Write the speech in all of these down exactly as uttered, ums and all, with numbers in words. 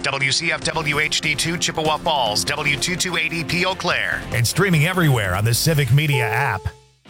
W C F W H D two Chippewa Falls, W two two eighty P Eau Claire. And streaming everywhere on the Civic Media app.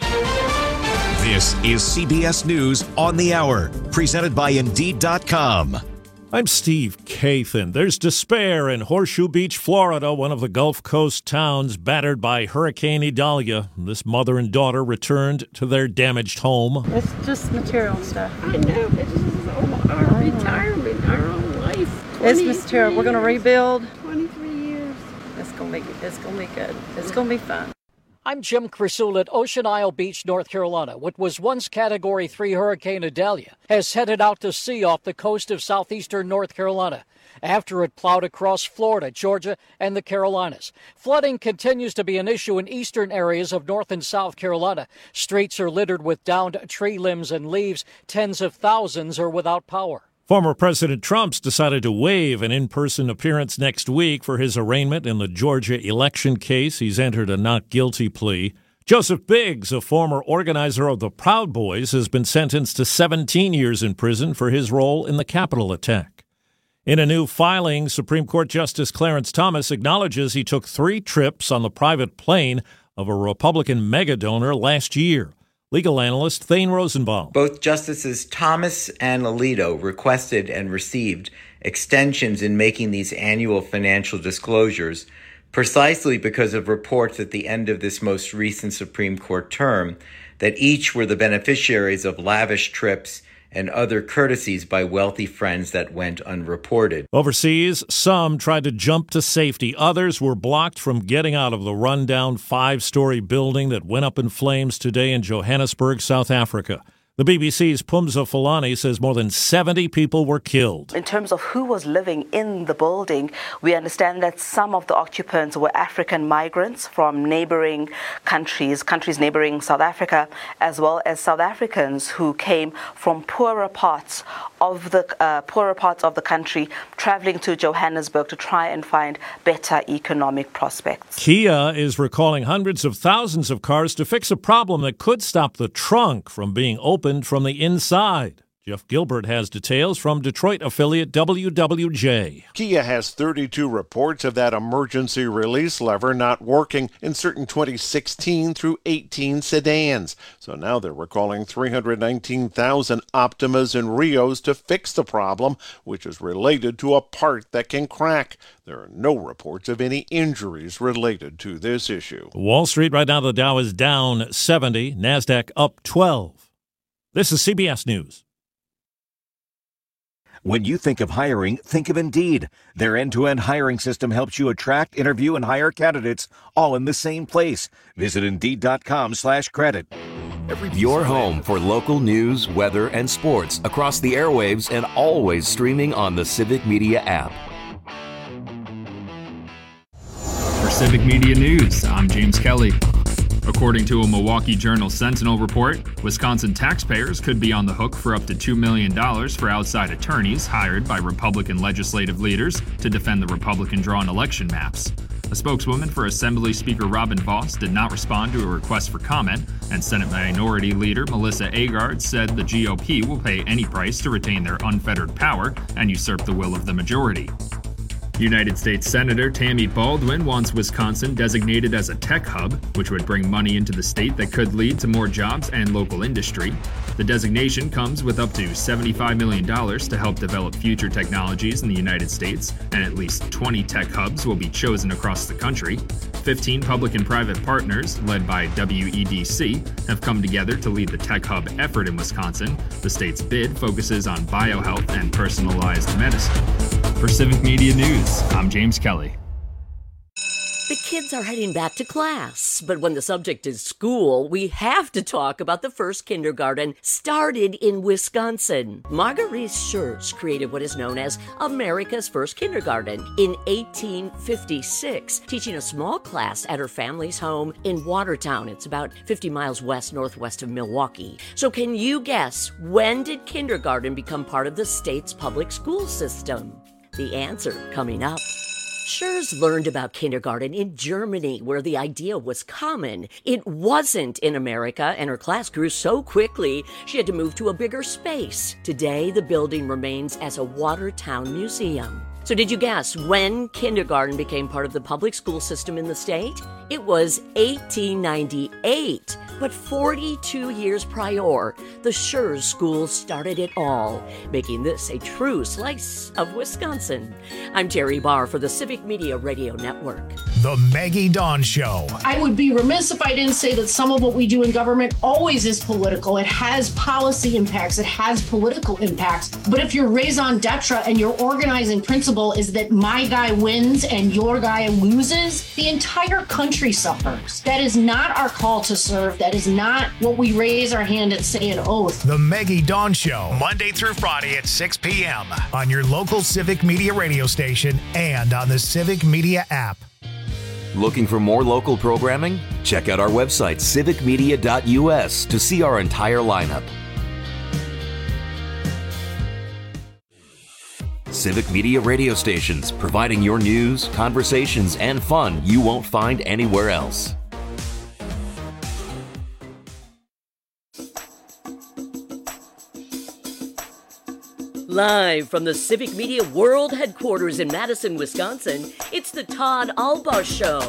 This is C B S News on the Hour, presented by Indeed dot com. I'm Steve Kathan. There's despair in Horseshoe Beach, Florida, one of the Gulf Coast towns battered by Hurricane Idalia. This mother and daughter returned to their damaged home. It's just material stuff. I know. It's just our retirement, our own life. It's material. We're going to rebuild. twenty-three years. It's going to be, it's going to be good. It's going to be fun. I'm Jim Crisul at Ocean Isle Beach, North Carolina. What was once Category three Hurricane Idalia has headed out to sea off the coast of southeastern North Carolina after it plowed across Florida, Georgia, and the Carolinas. Flooding continues to be an issue in eastern areas of North and South Carolina. Streets are littered with downed tree limbs and leaves. Tens of thousands are without power. Former President Trump's decided to waive an in-person appearance next week for his arraignment in the Georgia election case. He's entered a not guilty plea. Joseph Biggs, a former organizer of the Proud Boys, has been sentenced to seventeen years in prison for his role in the Capitol attack. In a new filing, Supreme Court Justice Clarence Thomas acknowledges he took three trips on the private plane of a Republican megadonor last year. Legal analyst Thane Rosenbaum. Both Justices Thomas and Alito requested and received extensions in making these annual financial disclosures precisely because of reports at the end of this most recent Supreme Court term that each were the beneficiaries of lavish trips and other courtesies by wealthy friends that went unreported. Overseas, some tried to jump to safety. Others were blocked from getting out of the rundown five-story building that went up in flames today in Johannesburg, South Africa. The B B C's Pumza Fulani says more than seventy people were killed. In terms of who was living in the building, we understand that some of the occupants were African migrants from neighboring countries, countries neighboring South Africa, as well as South Africans who came from poorer parts of the uh, poorer parts of the country, traveling to Johannesburg to try and find better economic prospects. Kia is recalling hundreds of thousands of cars to fix a problem that could stop the trunk from being opened from the inside. Jeff Gilbert has details from Detroit affiliate W W J. Kia has thirty-two reports of that emergency release lever not working in certain twenty sixteen through eighteen sedans. So now they're recalling three hundred nineteen thousand Optimas and Rios to fix the problem, which is related to a part that can crack. There are no reports of any injuries related to this issue. Wall Street right now, the Dow is down seventy, NASDAQ up twelve. This is C B S News. When you think of hiring, think of Indeed. Their end-to-end hiring system helps you attract, interview, and hire candidates all in the same place. Visit Indeed.com slash credit. Your home for local news, weather, and sports across the airwaves and always streaming on the Civic Media app. For Civic Media News, I'm James Kelly. According to a Milwaukee Journal Sentinel report, Wisconsin taxpayers could be on the hook for up to two million dollars for outside attorneys hired by Republican legislative leaders to defend the Republican-drawn election maps. A spokeswoman for Assembly Speaker Robin Vos did not respond to a request for comment, and Senate Minority Leader Melissa Agard said the G O P will pay any price to retain their unfettered power and usurp the will of the majority. United States Senator Tammy Baldwin wants Wisconsin designated as a tech hub, which would bring money into the state that could lead to more jobs and local industry. The designation comes with up to seventy-five million dollars to help develop future technologies in the United States, and at least twenty tech hubs will be chosen across the country. fifteen public and private partners, led by W E D C, have come together to lead the tech hub effort in Wisconsin. The state's bid focuses on biohealth and personalized medicine. For Civic Media News, I'm James Kelly. The kids are heading back to class, but when the subject is school, we have to talk about the first kindergarten started in Wisconsin. Marguerite Schurz created what is known as America's first kindergarten in eighteen fifty-six, teaching a small class at her family's home in Watertown. It's about fifty miles west northwest of Milwaukee. So can you guess, when did kindergarten become part of the state's public school system? The answer coming up. Schurz learned about kindergarten in Germany, where the idea was common. It wasn't in America, and her class grew so quickly, she had to move to a bigger space. Today, the building remains as a Watertown museum. So did you guess when kindergarten became part of the public school system in the state? It was eighteen ninety-eight. But forty-two years prior, the Schurz School started it all, making this a true slice of Wisconsin. I'm Terry Barr for the Civic Media Radio Network. The Maggie Dawn Show. I would be remiss if I didn't say that some of what we do in government always is political. It has policy impacts. It has political impacts. But if your raison d'etre and your organizing principle is that my guy wins and your guy loses, the entire country suffers. That is not our call to serve. That is not what we raise our hand and say an oath. The Maggie Dawn Show, Monday through Friday at six p.m. on your local Civic Media radio station and on the Civic Media app. Looking for more local programming? Check out our website, civic media dot u s, to see our entire lineup. Civic Media radio stations, providing your news, conversations, and fun you won't find anywhere else. Live from the Civic Media World Headquarters in Madison, Wisconsin, it's the Todd Albaugh Show.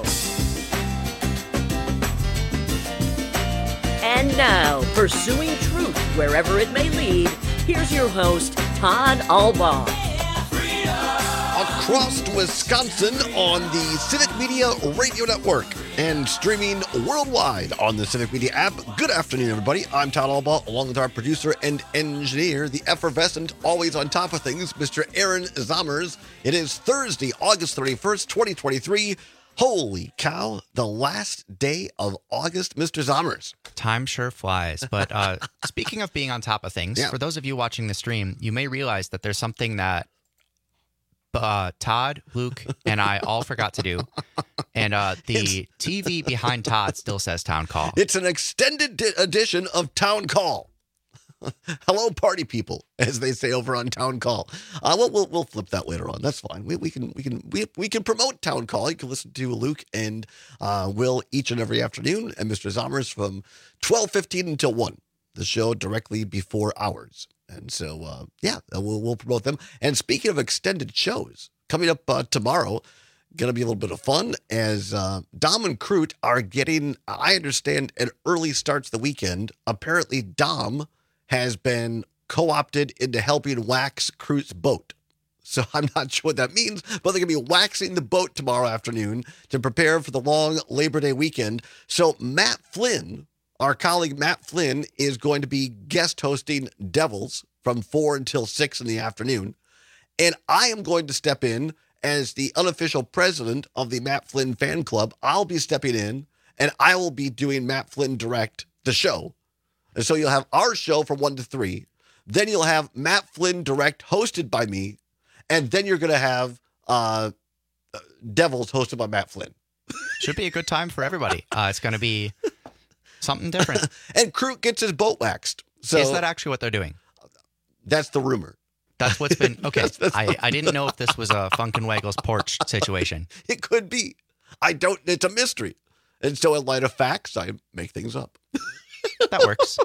And now, pursuing truth wherever it may lead, here's your host, Todd Albaugh. Across Wisconsin on the Civic Media Radio Network and streaming worldwide on the Civic Media app. Good afternoon, everybody. I'm Todd Albaugh, along with our producer and engineer, the effervescent, always on top of things, Mister Aaron Zommers. It is Thursday, August thirty-first, twenty twenty-three. Holy cow, the last day of August, Mister Zommers. Time sure flies. But uh, speaking of being on top of things, yeah. For those of you watching the stream, you may realize that there's something that Uh, Todd, Luke, and I all forgot to do. And uh, the it's... T V behind Todd still says Town Call. It's an extended di- edition of Town Call. Hello, party people, as they say over on Town Call. Uh, we'll, we'll we'll flip that later on. That's fine. We we can we can we we can promote Town Call. You can listen to Luke and uh, Will each and every afternoon, and Mister Zommers from twelve fifteen until one. The show directly before ours. And so, uh, yeah, we'll, we'll promote them. And speaking of extended shows, coming up uh, tomorrow, going to be a little bit of fun as uh, Dom and Crute are getting, I understand, an early start to the weekend. Apparently, Dom has been co-opted into helping wax Crute's boat. So I'm not sure what that means, but they're going to be waxing the boat tomorrow afternoon to prepare for the long Labor Day weekend. So Matt Flynn, our colleague Matt Flynn, is going to be guest hosting Devils from four until six in the afternoon. And I am going to step in as the unofficial president of the Matt Flynn fan club. I'll be stepping in, and I will be doing Matt Flynn Direct, the show. And so you'll have our show from one to three. Then you'll have Matt Flynn Direct hosted by me. And then you're going to have uh, Devils hosted by Matt Flynn. Should be a good time for everybody. Uh, it's going to be something different. And Crute gets his boat waxed. So is that actually what they're doing? That's the rumor. That's what's been... Okay, that's, that's I, I didn't know if this was a Funkenwaggle's porch situation. It could be. I don't... It's a mystery. And so in light of facts, I make things up. That works.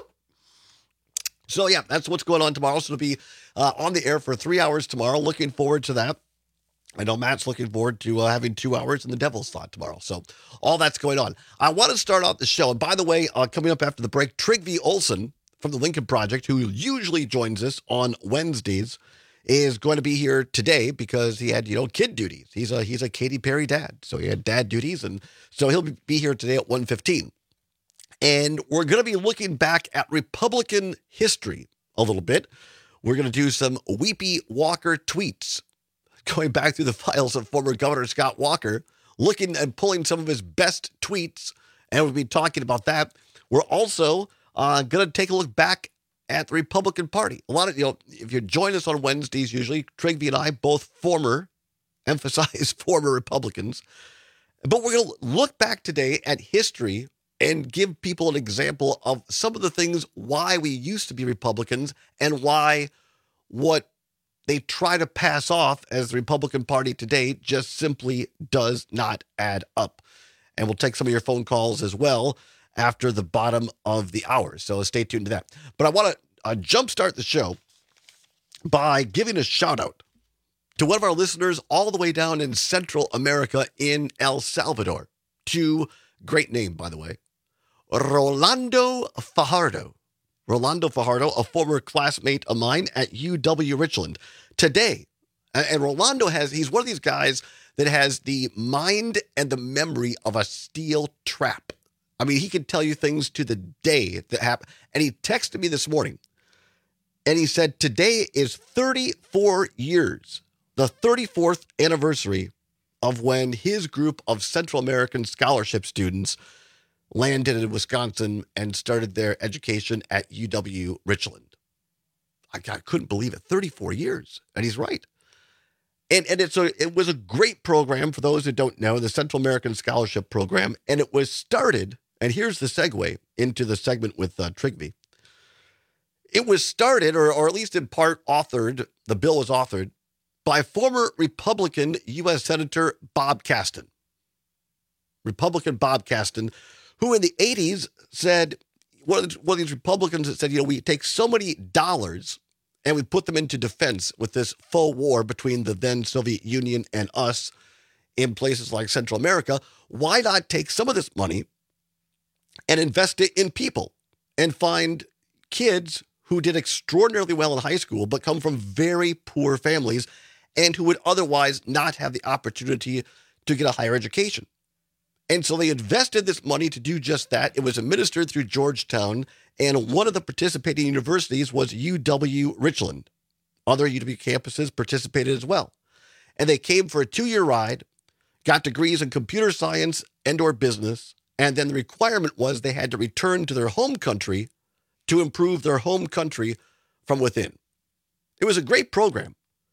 So yeah, that's what's going on tomorrow. So it'll be uh, on the air for three hours tomorrow. Looking forward to that. I know Matt's looking forward to uh, having two hours in the Devil's slot tomorrow. So all that's going on. I want to start out the show. And by the way, uh, coming up after the break, Trygve Olsen from the Lincoln Project, who usually joins us on Wednesdays, is going to be here today because he had, you know, kid duties. He's a he's a Katy Perry dad. So he had dad duties. And so he'll be here today at one fifteen. And we're going to be looking back at Republican history a little bit. We're going to do some Weepy Walker tweets, going back through the files of former Governor Scott Walker, looking and pulling some of his best tweets, and we'll be talking about that. We're also uh, going to take a look back at the Republican Party. A lot of, you know, if you join us on Wednesdays, usually, Trygve and I, both former, emphasize former Republicans, but we're going to look back today at history and give people an example of some of the things why we used to be Republicans and why what they try to pass off as the Republican Party today just simply does not add up. And we'll take some of your phone calls as well after the bottom of the hour. So stay tuned to that. But I want to uh, jumpstart the show by giving a shout out to one of our listeners all the way down in Central America in El Salvador, to, great name, by the way, Rolando Fajardo. Rolando Fajardo, a former classmate of mine at U W Richland. Today, and Rolando has, he's one of these guys that has the mind and the memory of a steel trap. I mean, he can tell you things to the day that happen. And he texted me this morning, and he said, today is thirty-four years, the thirty-fourth anniversary of when his group of Central American scholarship students landed in Wisconsin and started their education at U W Richland. I, I couldn't believe it. thirty-four years. And he's right. And, and it's a, it was a great program for those who don't know, the Central American Scholarship Program. And it was started, and here's the segue into the segment with uh, Trigby. It was started, or, or at least in part authored, the bill was authored by former Republican U S Senator Bob Caston. Republican Bob Caston, who in the eighties said, one of, the, one of these Republicans that said, you know, we take so many dollars and we put them into defense with this faux war between the then Soviet Union and us in places like Central America. Why not take some of this money and invest it in people and find kids who did extraordinarily well in high school but come from very poor families and who would otherwise not have the opportunity to get a higher education? And so they invested this money to do just that. It was administered through Georgetown, and one of the participating universities was U W Richland. Other U W campuses participated as well. And they came for a two-year ride, got degrees in computer science and or business, and then the requirement was they had to return to their home country to improve their home country from within. It was a great program.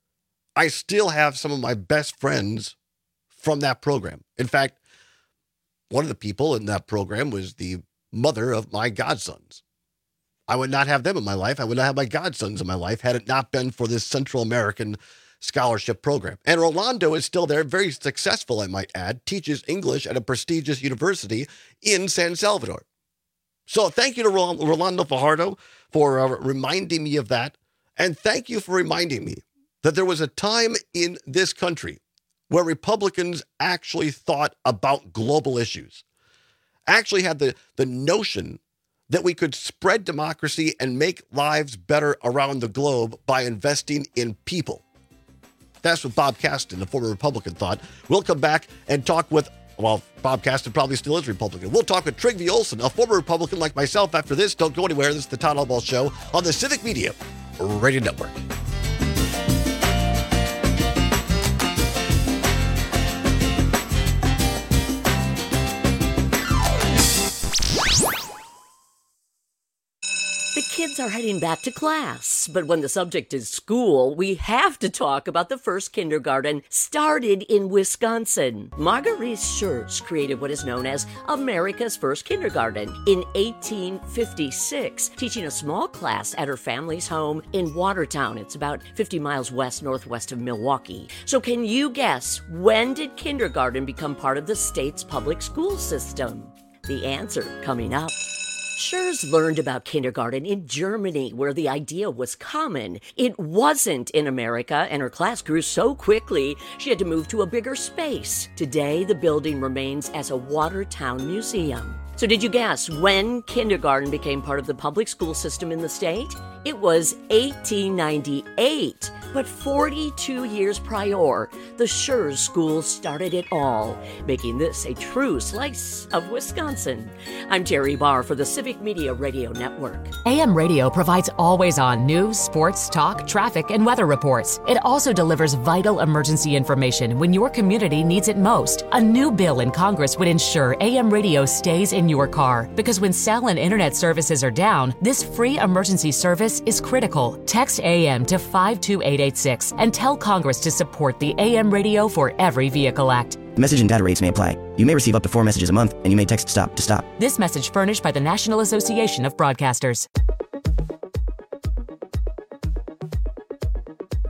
I still have some of my best friends from that program. In fact, one of the people in that program was the mother of my godsons. I would not have them in my life. I would not have my godsons in my life had it not been for this Central American Scholarship Program. And Rolando is still there, very successful, I might add, teaches English at a prestigious university in San Salvador. So thank you to Rolando Fajardo for uh, reminding me of that. And thank you for reminding me that there was a time in this country where Republicans actually thought about global issues, actually had the, the notion that we could spread democracy and make lives better around the globe by investing in people. That's what Bob Caston, the former Republican, thought. We'll come back and talk with, well, Bob Caston probably still is Republican. We'll talk with Trigby Olson, a former Republican like myself, after this. Don't go anywhere. This is the Todd Albaugh Show on the Civic Media Radio Network. Kids are heading back to class, but when the subject is school, we have to talk about the first kindergarten started in Wisconsin. Marguerite Schurz created what is known as America's first kindergarten in eighteen fifty-six, teaching a small class at her family's home in Watertown. It's about fifty miles west northwest of Milwaukee. So can you guess, when did kindergarten become part of the state's public school system? The answer coming up. Schurz learned about kindergarten in Germany, where the idea was common. It wasn't in America, and her class grew so quickly, she had to move to a bigger space. Today, the building remains as a Watertown museum. So did you guess when kindergarten became part of the public school system in the state? It was eighteen ninety-eight, but forty-two years prior, the Schurz School started it all, making this a true slice of Wisconsin. I'm Terry Barr for the Civic Media Radio Network. A M Radio provides always-on news, sports, talk, traffic, and weather reports. It also delivers vital emergency information when your community needs it most. A new bill in Congress would ensure A M Radio stays in your car, because when cell and internet services are down, this free emergency service is critical. Text A M to five two eight eight six and tell Congress to support the A M Radio for Every Vehicle Act. Message and data rates may apply. You may receive up to four messages a month, and you may text STOP to stop. This message furnished by the National Association of Broadcasters.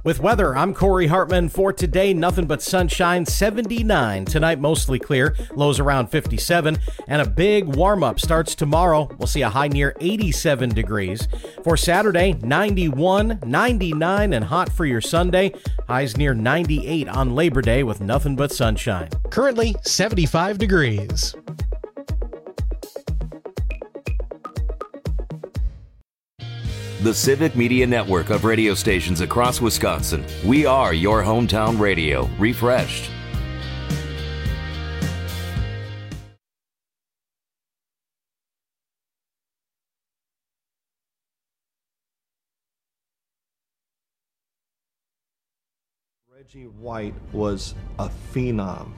With weather, I'm Corey Hartman. For today, nothing but sunshine, seventy-nine. Tonight, mostly clear, lows around fifty-seven. And a big warm-up starts tomorrow. We'll see a high near eighty-seven degrees. For Saturday, ninety-one, ninety-nine, and hot for your Sunday. Highs near ninety-eight on Labor Day with nothing but sunshine. Currently, seventy-five degrees. The Civic Media Network of radio stations across Wisconsin. We are your hometown radio, refreshed. Reggie White was a phenom.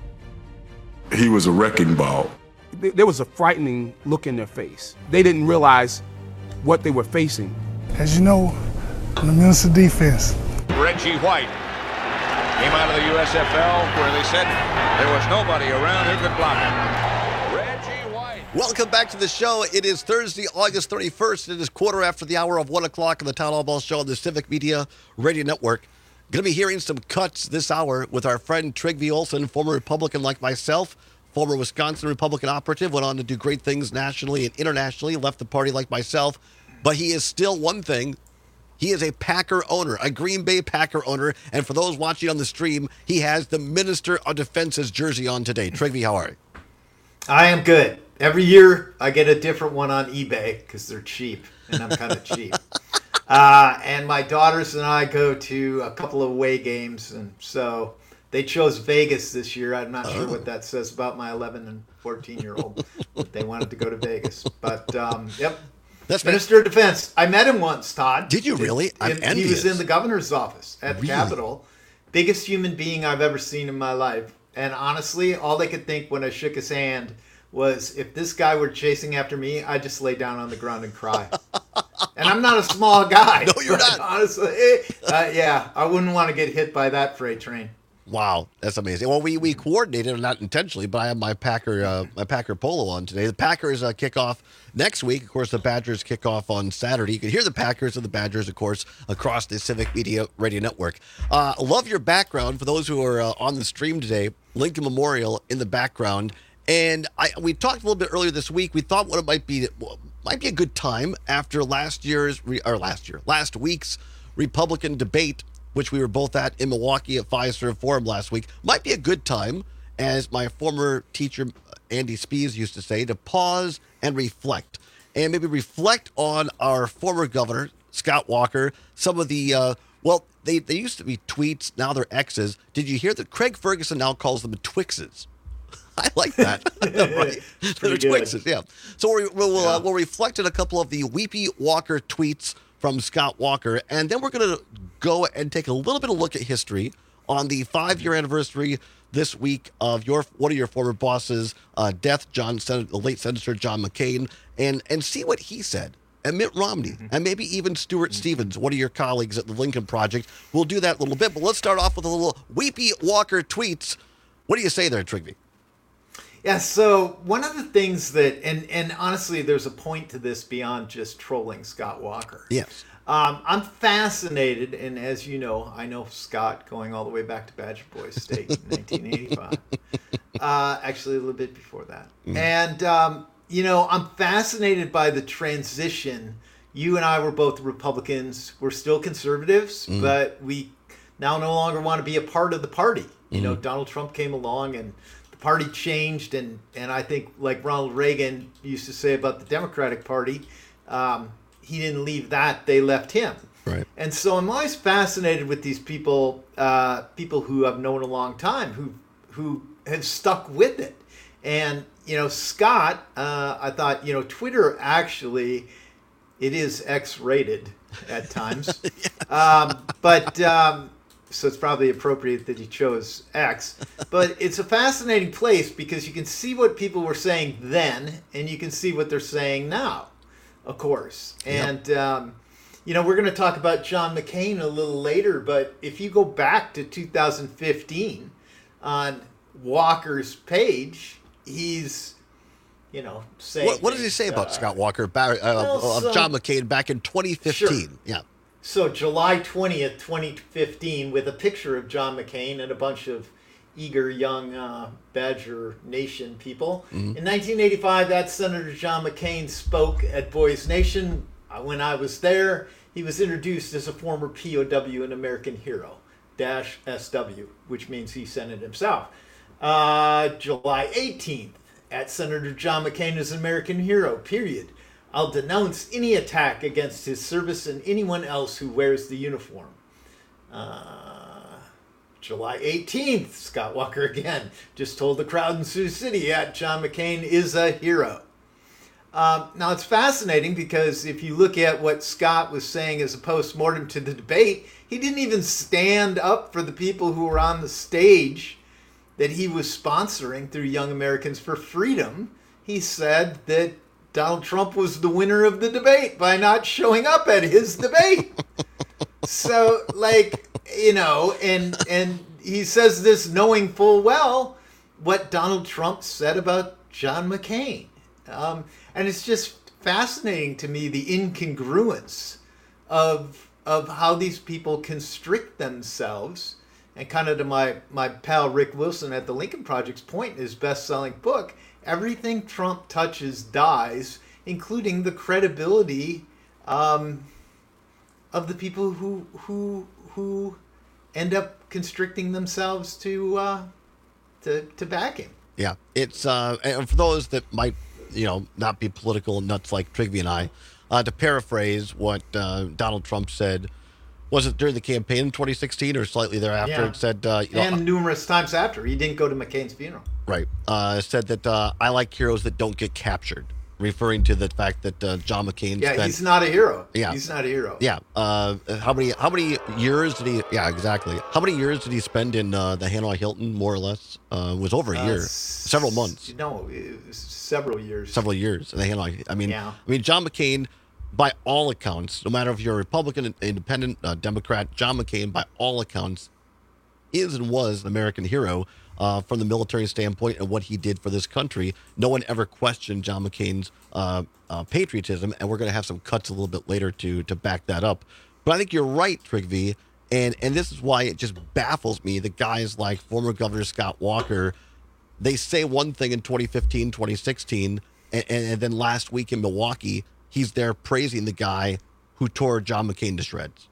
He was a wrecking ball. There was a frightening look in their face. They didn't realize what they were facing. As you know, I'm the Minister of Defense. Reggie White came out of the U S F L where they said there was nobody around who could block him. Reggie White. Welcome back to the show. It is Thursday, August thirty-first. It is quarter after the hour of one o'clock on the Town Hall Ball Show on the Civic Media Radio Network. Going to be hearing some cuts this hour with our friend Trygve Olsen, former Republican like myself, former Wisconsin Republican operative, went on to do great things nationally and internationally, left the party like myself. But he is still one thing. He is a Packer owner, a Green Bay Packer owner. And for those watching on the stream, he has the Minister of Defense's jersey on today. Trygve, how are you? I am good. Every year I get a different one on eBay because they're cheap, and I'm kind of cheap. Uh, and my daughters and I go to a couple of away games, and so they chose Vegas this year. I'm not oh. sure what that says about my eleven and fourteen-year-old, but they wanted to go to Vegas. But, um, yep. That's Minister of Defense. I met him once, Todd. Did you really? I'm in, envious. He was in the governor's office at the really? Capitol. Biggest human being I've ever seen in my life. And honestly, all I could think when I shook his hand was, if this guy were chasing after me, I'd just lay down on the ground and cry. And I'm not a small guy. No, you're not. Honestly, uh, yeah, I wouldn't want to get hit by that freight train. Wow, that's amazing. Well, we, we coordinated, not intentionally, but I have my Packer uh, my Packer polo on today. The Packers uh, kick off next week. Of course, the Badgers kick off on Saturday. You can hear the Packers and the Badgers, of course, across the Civic Media Radio Network. Uh, love your background. For those who are uh, on the stream today, Lincoln Memorial in the background. And I, we talked a little bit earlier this week. We thought what it might be well, might be a good time after last year's or last year last week's Republican debate, which we were both at in Milwaukee at Fiserv Forum last week. Might be a good time, as my former teacher Andy Spees used to say, to pause and reflect, and maybe reflect on our former governor Scott Walker. Some of the uh, well, they they used to be tweets, now they're X's. Did you hear that Craig Ferguson now calls them Twixes? I like that. Right. They're Twixes, yeah. So we'll, we'll, yeah. Uh, we'll reflect on a couple of the Weepy Walker tweets from Scott Walker, and then we're going to go and take a little bit of look at history on the five-year anniversary this week of your one of your former bosses' uh, death, John, Sen- the late Senator John McCain, and and see what he said. And Mitt Romney, mm-hmm. and maybe even Stuart mm-hmm. Stevens, one of your colleagues at the Lincoln Project. We'll do that a little bit, but let's start off with a little Weepy Walker tweets. What do you say there, Trygve? Yeah, so one of the things that, and, and honestly, there's a point to this beyond just trolling Scott Walker. Yes. Um, I'm fascinated, and as you know, I know Scott going all the way back to Badger Boys State in nineteen eighty-five. Uh, actually, a little bit before that. Mm. And, um, you know, I'm fascinated by the transition. You and I were both Republicans. We're still conservatives, mm. but we now no longer want to be a part of the party. You mm. know, Donald Trump came along and party changed, and and I think, like Ronald Reagan used to say about the Democratic Party, um, he didn't leave that, they left him. Right. And so I'm always fascinated with these people, uh, people who I've known a long time, who who have stuck with it. And you know, Scott, uh, I thought, you know, Twitter actually, it is X-rated at times, yeah. um, but. Um, So it's probably appropriate that he chose X. But it's a fascinating place because you can see what people were saying then, and you can see what they're saying now, of course. And, yep. um, you know, we're going to talk about John McCain a little later, but if you go back to two thousand fifteen on Walker's page, he's, you know, saying... What, what did he say about uh, Scott Walker, uh, well, of so, John McCain back in twenty fifteen? Sure. Yeah. So July twentieth, twenty fifteen, with a picture of John McCain and a bunch of eager young uh, Badger Nation people. Mm-hmm. In nineteen eighty-five, that Senator John McCain spoke at Boys Nation. When I was there, he was introduced as a former P O W and American hero, dash S W, which means he sent it himself. Uh, July eighteenth, at Senator John McCain as an American hero, period. I'll denounce any attack against his service and anyone else who wears the uniform. Uh, July eighteenth, Scott Walker again just told the crowd in Sioux City that John McCain is a hero. Um, now, it's fascinating because if you look at what Scott was saying as a post-mortem to the debate, he didn't even stand up for the people who were on the stage that he was sponsoring through Young Americans for Freedom. He said that Donald Trump was the winner of the debate by not showing up at his debate. So, like, you know, and and he says this knowing full well what Donald Trump said about John McCain. Um, and it's just fascinating to me, the incongruence of of how these people constrict themselves. And kind of to my, my pal Rick Wilson at the Lincoln Project's point in his best-selling book, everything Trump touches dies, including the credibility um, of the people who who who end up constricting themselves to uh, to to back him. Yeah, it's uh, and for those that might you know not be political nuts like Trigby and I, uh, to paraphrase what uh, Donald Trump said. Was it during the campaign in twenty sixteen or slightly thereafter? Yeah. It said, uh, you know, and numerous times after. He didn't go to McCain's funeral. Right. Uh, said that uh, I like heroes that don't get captured, referring to the fact that uh, John McCain. Yeah, spent, he's not a hero. Yeah, he's not a hero. Yeah. Uh, how many how many years did he? Yeah, exactly. How many years did he spend in uh, the Hanoi Hilton? More or less, uh, it was over a Uh, year, s- several months. No, it was several years. Several years in the Hanoi. I mean, Yeah. I mean, John McCain. By all accounts, no matter if you're a Republican, Independent, uh, Democrat, John McCain, by all accounts, is and was an American hero uh, from the military standpoint and what he did for this country. No one ever questioned John McCain's uh, uh, patriotism, and we're going to have some cuts a little bit later to to back that up. But I think you're right, Trigby, and and this is why it just baffles me that guys like former Governor Scott Walker, they say one thing in twenty fifteen, twenty sixteen, and, and then last week in Milwaukee, he's there praising the guy who tore John McCain to shreds.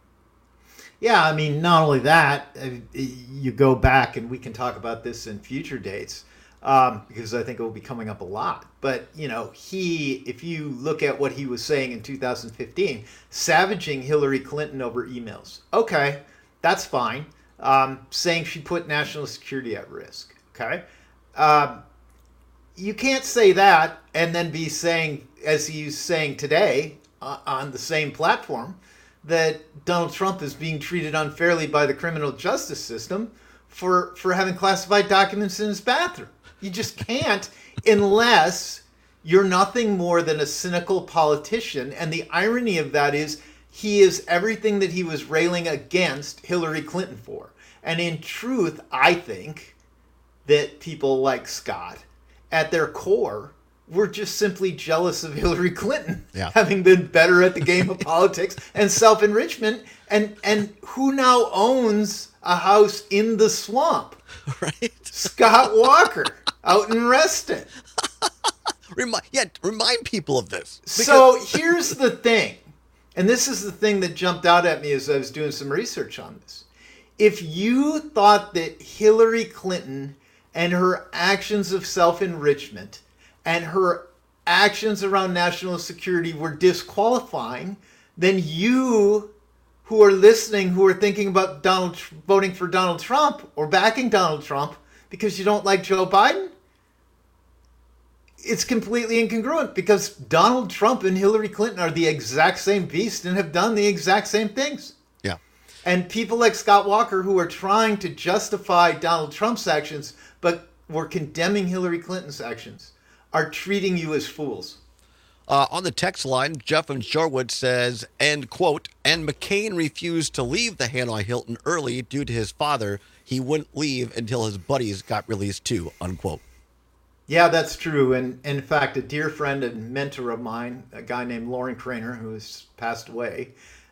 Yeah, I mean, not only that, uh, you go back, and we can talk about this in future dates, um, because I think it will be coming up a lot. But, you know, he, if you look at what he was saying in two thousand fifteen, savaging Hillary Clinton over emails. Okay, that's fine. Um, saying she put national security at risk. Okay. Um, you can't say that and then be saying, as he's saying today uh, on the same platform, that Donald Trump is being treated unfairly by the criminal justice system for, for having classified documents in his bathroom. You just can't unless you're nothing more than a cynical politician. And the irony of that is he is everything that he was railing against Hillary Clinton for. And in truth, I think that people like Scott, at their core, were just simply jealous of Hillary Clinton, yeah. having been better at the game of politics and self-enrichment. And and who now owns a house in the swamp? Right, Scott Walker out in Reston. Remind, yeah, remind people of this. Because... So here's the thing, and this is the thing that jumped out at me as I was doing some research on this. If you thought that Hillary Clinton and her actions of self-enrichment and her actions around national security were disqualifying, then you who are listening, who are thinking about Donald voting for Donald Trump or backing Donald Trump because you don't like Joe Biden, it's completely incongruent because Donald Trump and Hillary Clinton are the exact same beast and have done the exact same things. Yeah. And people like Scott Walker who are trying to justify Donald Trump's actions but were condemning Hillary Clinton's actions are treating you as fools. Uh, on the text line, Jeff in Shorewood says, and quote, and McCain refused to leave the Hanoi Hilton early due to his father. He wouldn't leave until his buddies got released too, unquote. Yeah, that's true. And in fact, a dear friend and mentor of mine, a guy named Lauren Craner, who has passed away,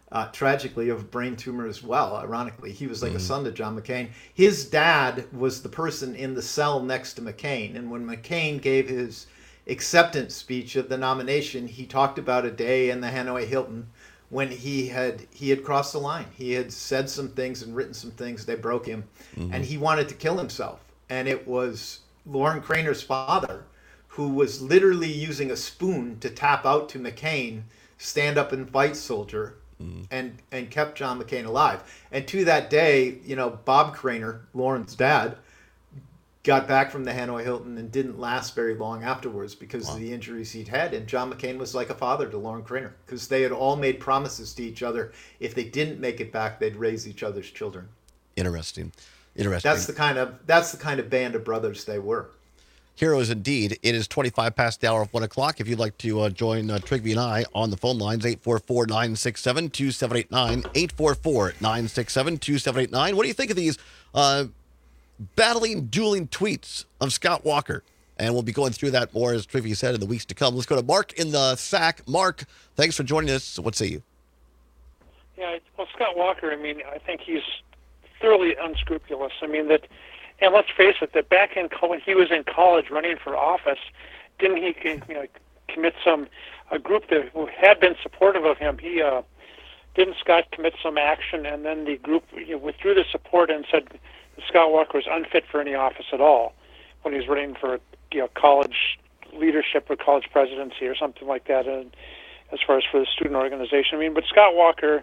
uh, tragically, of a brain tumor as well, ironically. He was like mm. a son to John McCain. His dad was the person in the cell next to McCain. And when McCain gave his acceptance speech of the nomination, he talked about a day in the Hanoi Hilton when he had he had crossed the line. He had said some things and written some things. They broke him. Mm-hmm. And he wanted to kill himself. And it was Lauren Kraner's father who was literally using a spoon to tap out to McCain, stand up and fight, soldier, mm. and and kept John McCain alive. And to that day, you know, Bob Kraner, Lauren's dad, got back from the Hanoi Hilton and didn't last very long afterwards because wow. of the injuries he'd had. And John McCain was like a father to Lauren Kraner because they had all made promises to each other. If they didn't make it back, they'd raise each other's children. Interesting. Interesting. That's the kind of that's the kind of band of brothers they were. Heroes indeed. It is twenty-five past the hour of one o'clock. If you'd like to uh, join uh, Trigby and I on the phone lines, eight four four, nine six seven, two seven eight nine, eight four four, nine six seven, two seven eight nine. What do you think of these uh, battling, dueling tweets of Scott Walker? And we'll be going through that more, as Trigby said, in the weeks to come. Let's go to Mark in the S A C. Mark, thanks for joining us. What say you? Yeah, well, Scott Walker, I mean, I think he's thoroughly unscrupulous. I mean, that, and let's face it, that back in when he was in college running for office, didn't he you know, commit some, a group that who had been supportive of him, he, uh, didn't Scott commit some action, and then the group you know, withdrew the support and said that Scott Walker was unfit for any office at all when he was running for you know, college leadership or college presidency or something like that, and as far as for the student organization. I mean, but Scott Walker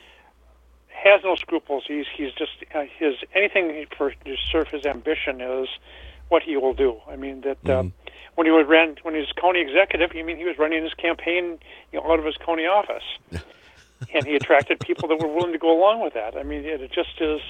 has no scruples. He's he's just uh, his anything for to serve his ambition is what he will do. I mean that uh, mm-hmm. when he was ran when he was county executive, I mean he was running his campaign you know, out of his county office, and he attracted people that were willing to go along with that. I mean it, it just is.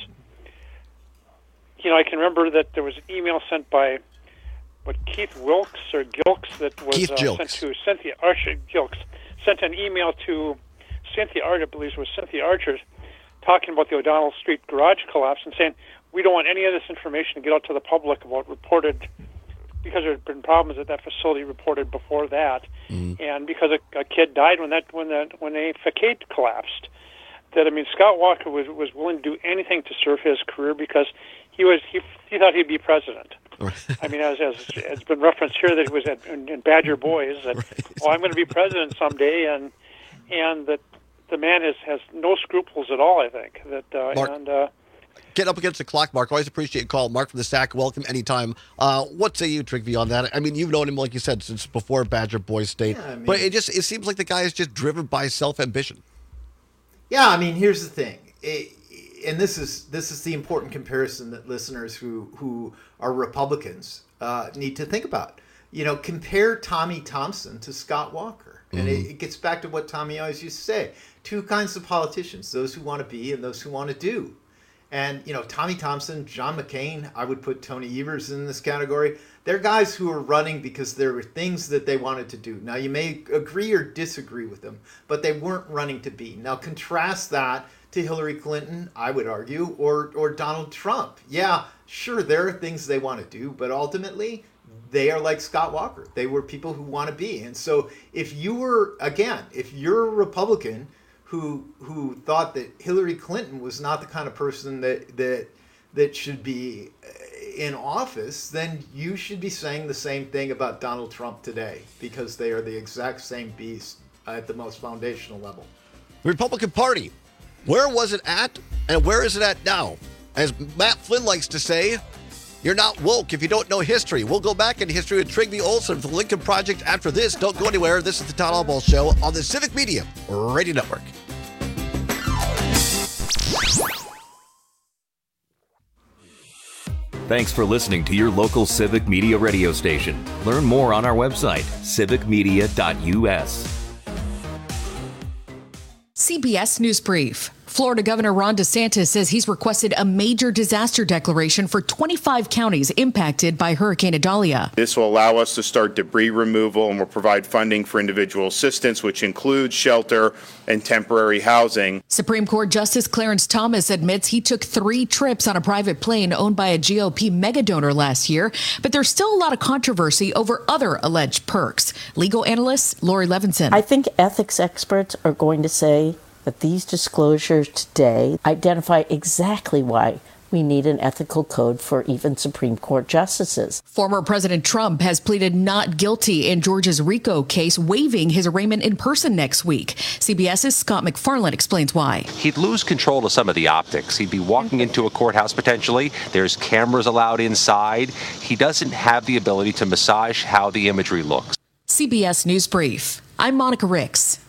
You know, I can remember that there was an email sent by what Keith Wilkes or Gilkes that was uh, sent to Cynthia Archer. Gilkes sent an email to Cynthia Archer, I believe it was Cynthia Archer, talking about the O'Donnell Street garage collapse and saying, we don't want any of this information to get out to the public about reported, because there had been problems at that facility reported before that, mm-hmm. and because a, a kid died when that when that when a facade collapsed. That I mean, Scott Walker was was willing to do anything to serve his career because he was he he thought he'd be president. I mean, as as it's been referenced here that he was at, in, in Badger Boys that right. oh, I'm going to be president someday, and and that. The man has, has no scruples at all, I think. That uh, Mark, and uh, get up against the clock, Mark. Always appreciate a call. Mark from the S A C, welcome anytime. Uh, what say you, Trigby, on that? I mean, you've known him, like you said, since before Badger Boys State. Yeah, I mean, but it just it seems like the guy is just driven by self-ambition. Yeah, I mean, here's the thing. It, and this is this is the important comparison that listeners who, who are Republicans uh, need to think about. You know, compare Tommy Thompson to Scott Walker. And mm-hmm. it, it gets back to what Tommy always used to say. Two kinds of politicians, those who want to be and those who want to do. And, you know, Tommy Thompson, John McCain, I would put Tony Evers in this category. They're guys who are running because there were things that they wanted to do. Now, you may agree or disagree with them, but they weren't running to be. Now, contrast that to Hillary Clinton, I would argue, or or Donald Trump. Yeah, sure, there are things they want to do, but ultimately they are like Scott Walker. They were people who want to be. And so if you were, again, if you're a Republican who who thought that Hillary Clinton was not the kind of person that that that should be in office, then you should be saying the same thing about Donald Trump today, because they are the exact same beast at the most foundational level. The Republican Party, where was it at and where is it at now? As Matt Flynn likes to say, you're not woke if you don't know history. We'll go back in history with Trigby Olson from the Lincoln Project after this. Don't go anywhere. This is the Todd Albaugh Show on the Civic Media Radio Network. Thanks for listening to your local Civic Media radio station. Learn more on our website, civic media dot u s. C B S News Brief. Florida Governor Ron DeSantis says he's requested a major disaster declaration for twenty-five counties impacted by Hurricane Idalia. This will allow us to start debris removal and will provide funding for individual assistance, which includes shelter and temporary housing. Supreme Court Justice Clarence Thomas admits he took three trips on a private plane owned by a G O P megadonor last year, but there's still a lot of controversy over other alleged perks. Legal analyst Lori Levinson. I think ethics experts are going to say that these disclosures today identify exactly why we need an ethical code for even Supreme Court justices. Former President Trump has pleaded not guilty in Georgia's RICO case, waiving his arraignment in person next week. CBS's Scott McFarland explains why. He'd lose control of some of the optics. He'd be walking into a courthouse potentially. There's cameras allowed inside. He doesn't have the ability to massage how the imagery looks. C B S News Brief. I'm Monica Ricks.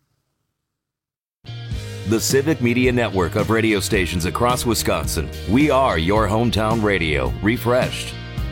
The Civic Media Network of radio stations across Wisconsin. We are your hometown radio, refreshed.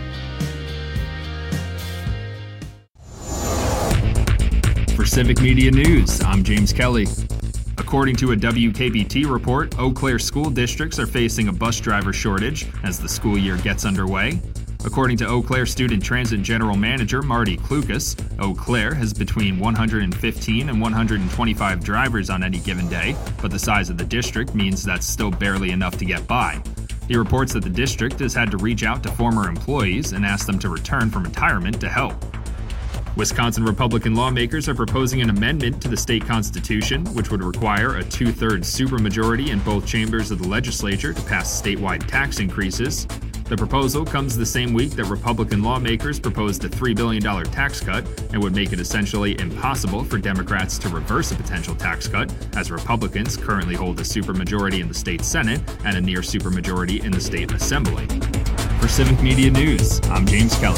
For Civic Media News, I'm James Kelly. According to a W K B T report, Eau Claire school districts are facing a bus driver shortage as the school year gets underway. According to Eau Claire Student Transit General Manager Marty Klukas, Eau Claire has between one hundred fifteen and one hundred twenty-five drivers on any given day, but the size of the district means that's still barely enough to get by. He reports that the district has had to reach out to former employees and ask them to return from retirement to help. Wisconsin Republican lawmakers are proposing an amendment to the state constitution, which would require a two-thirds supermajority in both chambers of the legislature to pass statewide tax increases. The proposal comes the same week that Republican lawmakers proposed a three billion dollars tax cut and would make it essentially impossible for Democrats to reverse a potential tax cut, as Republicans currently hold a supermajority in the state Senate and a near supermajority in the state Assembly. For Civic Media News, I'm James Kelly.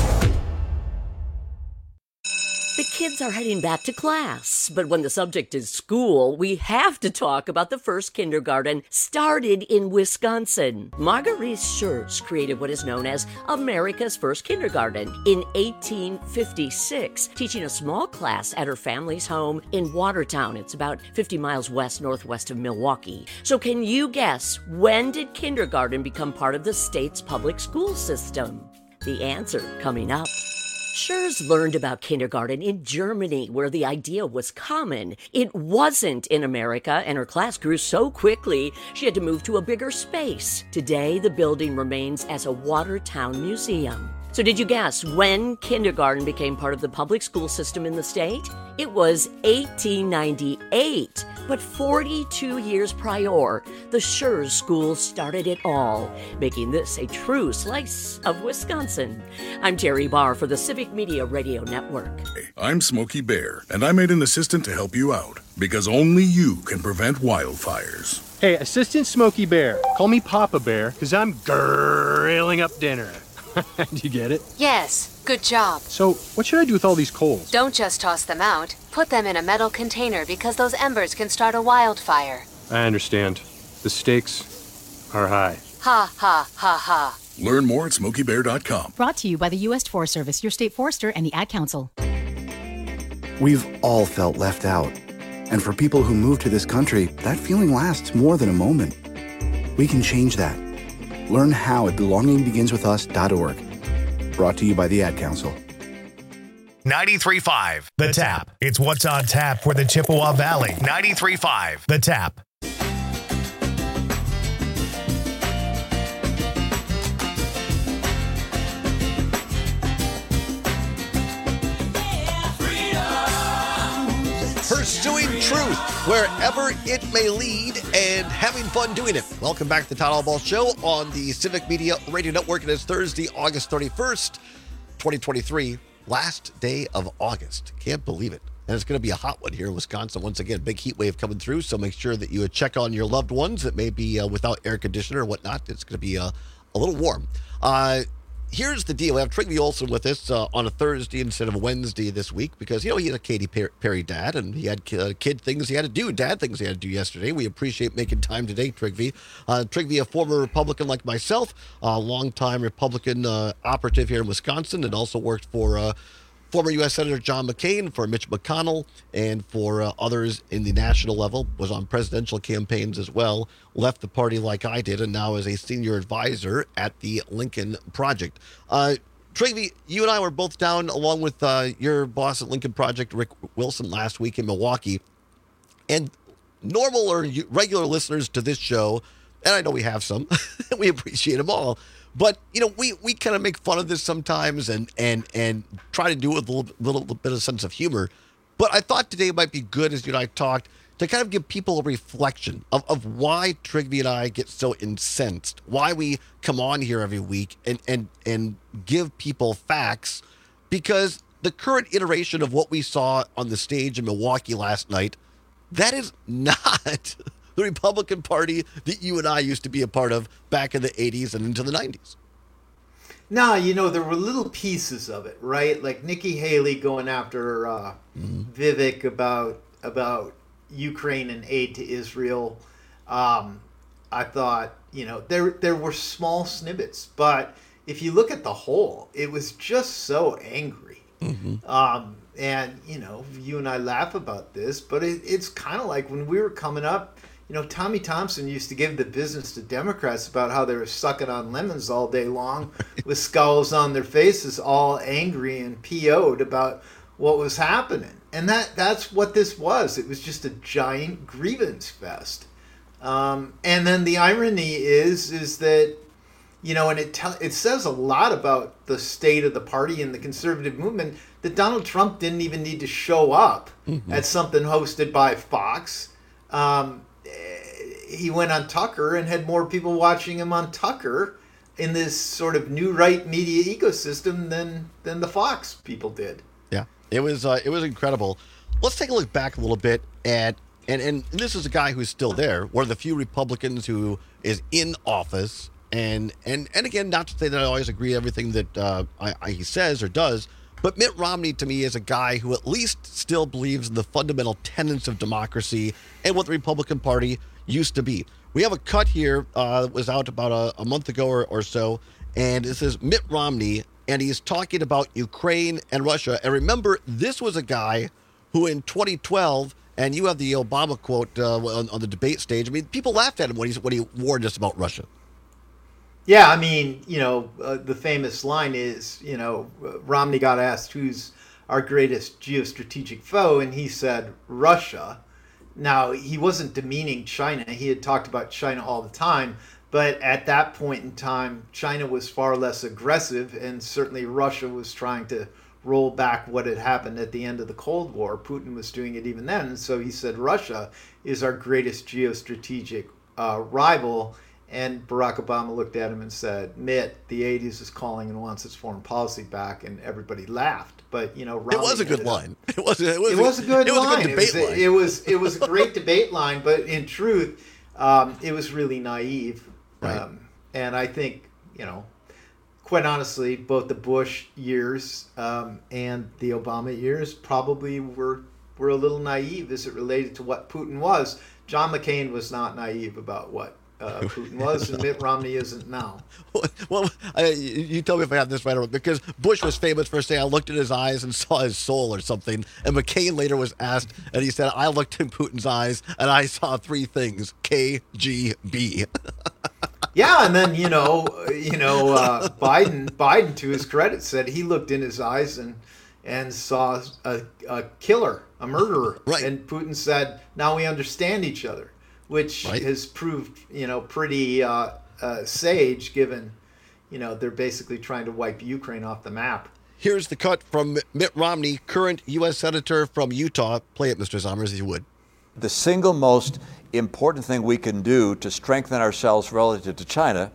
The kids are heading back to class, but when the subject is school, we have to talk about the first kindergarten started in Wisconsin. Marguerite Schurz created what is known as America's first kindergarten in eighteen fifty-six, teaching a small class at her family's home in Watertown. It's about fifty miles west northwest of Milwaukee. So can you guess, when did kindergarten become part of the state's public school system? The answer coming up. Schurz learned about kindergarten in Germany, where the idea was common. It wasn't in America, and her class grew so quickly, she had to move to a bigger space. Today, the building remains as a Watertown museum. So did you guess when kindergarten became part of the public school system in the state? It was eighteen ninety-eight, but forty-two years prior, the Schurz School started it all, making this a true slice of Wisconsin. I'm Terry Barr for the Civic Media Radio Network. I'm Smokey Bear, and I made an assistant to help you out, because only you can prevent wildfires. Hey, Assistant Smokey Bear, call me Papa Bear, because I'm grilling up dinner. Do you get it? Yes, good job. So, what should I do with all these coals? Don't just toss them out. Put them in a metal container because those embers can start a wildfire. I understand. The stakes are high. Ha, ha, ha, ha. Learn more at smokey bear dot com. Brought to you by the U S Forest Service, your state forester, and the Ad Council. We've all felt left out. And for people who move to this country, that feeling lasts more than a moment. We can change that. Learn how at belonging begins with us dot org. Brought to you by the Ad Council. ninety-three point five The Tap. It's what's on tap for the Chippewa Valley. ninety-three point five The Tap. Pursuing truth wherever it may lead and having fun doing it. Welcome back to the Todd Allball Show on the Civic Media Radio Network. It is Thursday, August thirty-first, twenty twenty-three. Last day of August. Can't believe it. And it's going to be a hot one here in Wisconsin. Once again, big heat wave coming through. So make sure that you check on your loved ones that may be uh, without air conditioner or whatnot. It's going to be uh, a little warm. Uh, Here's the deal. We have Trygve Olson with us uh, on a Thursday instead of a Wednesday this week because, you know, he's a Katy Perry dad and he had uh, kid things he had to do, dad things he had to do yesterday. We appreciate making time today, Trygve. Uh, Trygve, a former Republican like myself, a longtime Republican uh, operative here in Wisconsin, and also worked for uh, former U S Senator John McCain, for Mitch McConnell, and for uh, others in the national level, was on presidential campaigns as well, left the party like I did, and now is a senior advisor at the Lincoln Project. Uh, Trygve, you and I were both down along with uh, your boss at Lincoln Project, Rick Wilson, last week in Milwaukee. And normal or regular listeners to this show, and I know we have some, we appreciate them all, but, you know, we, we kind of make fun of this sometimes and and and try to do it with a little, little bit of sense of humor. But I thought today might be good, as you and I talked, to kind of give people a reflection of, of why Trigby and I get so incensed, why we come on here every week and, and, and give people facts, because the current iteration of what we saw on the stage in Milwaukee last night, that is not the Republican Party that you and I used to be a part of back in the eighties and into the nineties. No, you know, there were little pieces of it, right? Like Nikki Haley going after uh, mm-hmm. Vivek about about Ukraine and aid to Israel. Um, I thought, you know, there there were small snippets, but if you look at the whole, it was just so angry. Mm-hmm. Um, and, you know, you and I laugh about this, but it, it's kind of like when we were coming up, you know, Tommy Thompson used to give the business to Democrats about how they were sucking on lemons all day long with skulls on their faces, all angry and P O'd about what was happening. And that that's what this was. It was just a giant grievance fest. Um, and then the irony is, is that, you know, and it te- it says a lot about the state of the party and the conservative movement that Donald Trump didn't even need to show up mm-hmm. at something hosted by Fox. Um, he went on Tucker and had more people watching him on Tucker in this sort of new right media ecosystem than than the Fox people did. Yeah, it was uh, it was incredible. Let's take a look back a little bit at and and this is a guy who's still there, one of the few Republicans who is in office. And and and again, not to say that I always agree with everything that uh, I, I, he says or does, but Mitt Romney to me is a guy who at least still believes in the fundamental tenets of democracy and what the Republican Party used to be. We have a cut here uh, that was out about a, a month ago or, or so, and it says Mitt Romney, and he's talking about Ukraine and Russia. And remember, this was a guy who in twenty twelve, and you have the Obama quote uh, on, on the debate stage. I mean, people laughed at him when he when he warned us about Russia. Yeah, I mean, you know, uh, the famous line is, you know, uh, Romney got asked who's our greatest geostrategic foe, and he said Russia. Now, he wasn't demeaning China. He had talked about China all the time, but at that point in time, China was far less aggressive, and certainly Russia was trying to roll back what had happened at the end of the Cold War. Putin was doing it even then, and so he said Russia is our greatest geostrategic uh, rival. And Barack Obama looked at him and said, Mitt, the eighties is calling and wants its foreign policy back, and everybody laughed. But, you know, Romney it was a good line. It was, it was, it was a good it was line. A good debate it, was, line. it was it was a great debate line, but in truth, um, it was really naive. Right. Um, and I think, you know, quite honestly, both the Bush years um, and the Obama years probably were were a little naive as it related to what Putin was. John McCain was not naive about what Uh, Putin was, and Mitt Romney isn't now. Well, I, you tell me if I have this right or wrong, because Bush was famous for saying, I looked in his eyes and saw his soul or something, and McCain later was asked, and he said, I looked in Putin's eyes, and I saw three things, K G B. Yeah, and then, you know, you know, uh, Biden, Biden, to his credit, said he looked in his eyes and and saw a, a killer, a murderer. Right. And Putin said, now we understand each other. Which right. has proved, you know, pretty uh, uh, sage, given, you know, they're basically trying to wipe Ukraine off the map. Here's the cut from Mitt Romney, current U S Senator from Utah. Play it, Mister Sommers, if you would. The single most important thing we can do to strengthen ourselves relative to China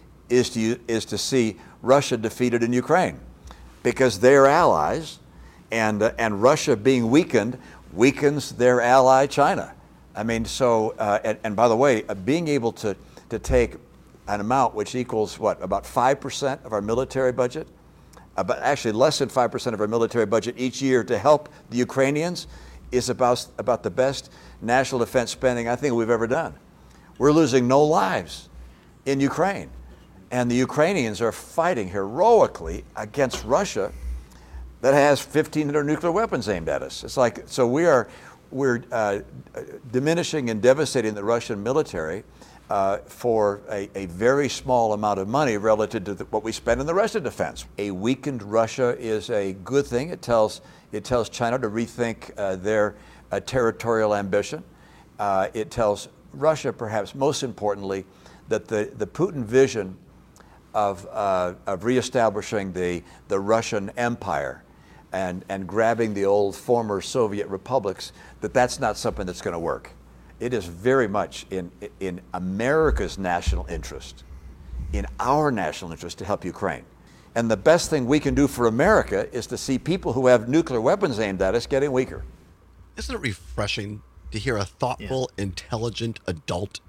is to is to see Russia defeated in Ukraine, because they are allies, and uh, and Russia being weakened weakens their ally China. I mean, so, uh, and, and by the way, uh, being able to, to take an amount which equals, what, about five percent of our military budget, uh, but actually less than five percent of our military budget each year to help the Ukrainians is about, about the best national defense spending I think we've ever done. We're losing no lives in Ukraine, and the Ukrainians are fighting heroically against Russia that has fifteen hundred nuclear weapons aimed at us. It's like, so we are... We're uh, diminishing and devastating the Russian military uh, for a, a very small amount of money relative to the, what we spend in the rest of defense. A weakened Russia is a good thing. It tells it tells China to rethink uh, their uh, territorial ambition. Uh, it tells Russia, perhaps most importantly, that the, the Putin vision of uh, of reestablishing the the Russian Empire and, and grabbing the old former Soviet republics, that that's not something that's going to work. It is very much in, in America's national interest, in our national interest to help Ukraine. And the best thing we can do for America is to see people who have nuclear weapons aimed at us getting weaker. Isn't it refreshing to hear a thoughtful, yeah. intelligent adult?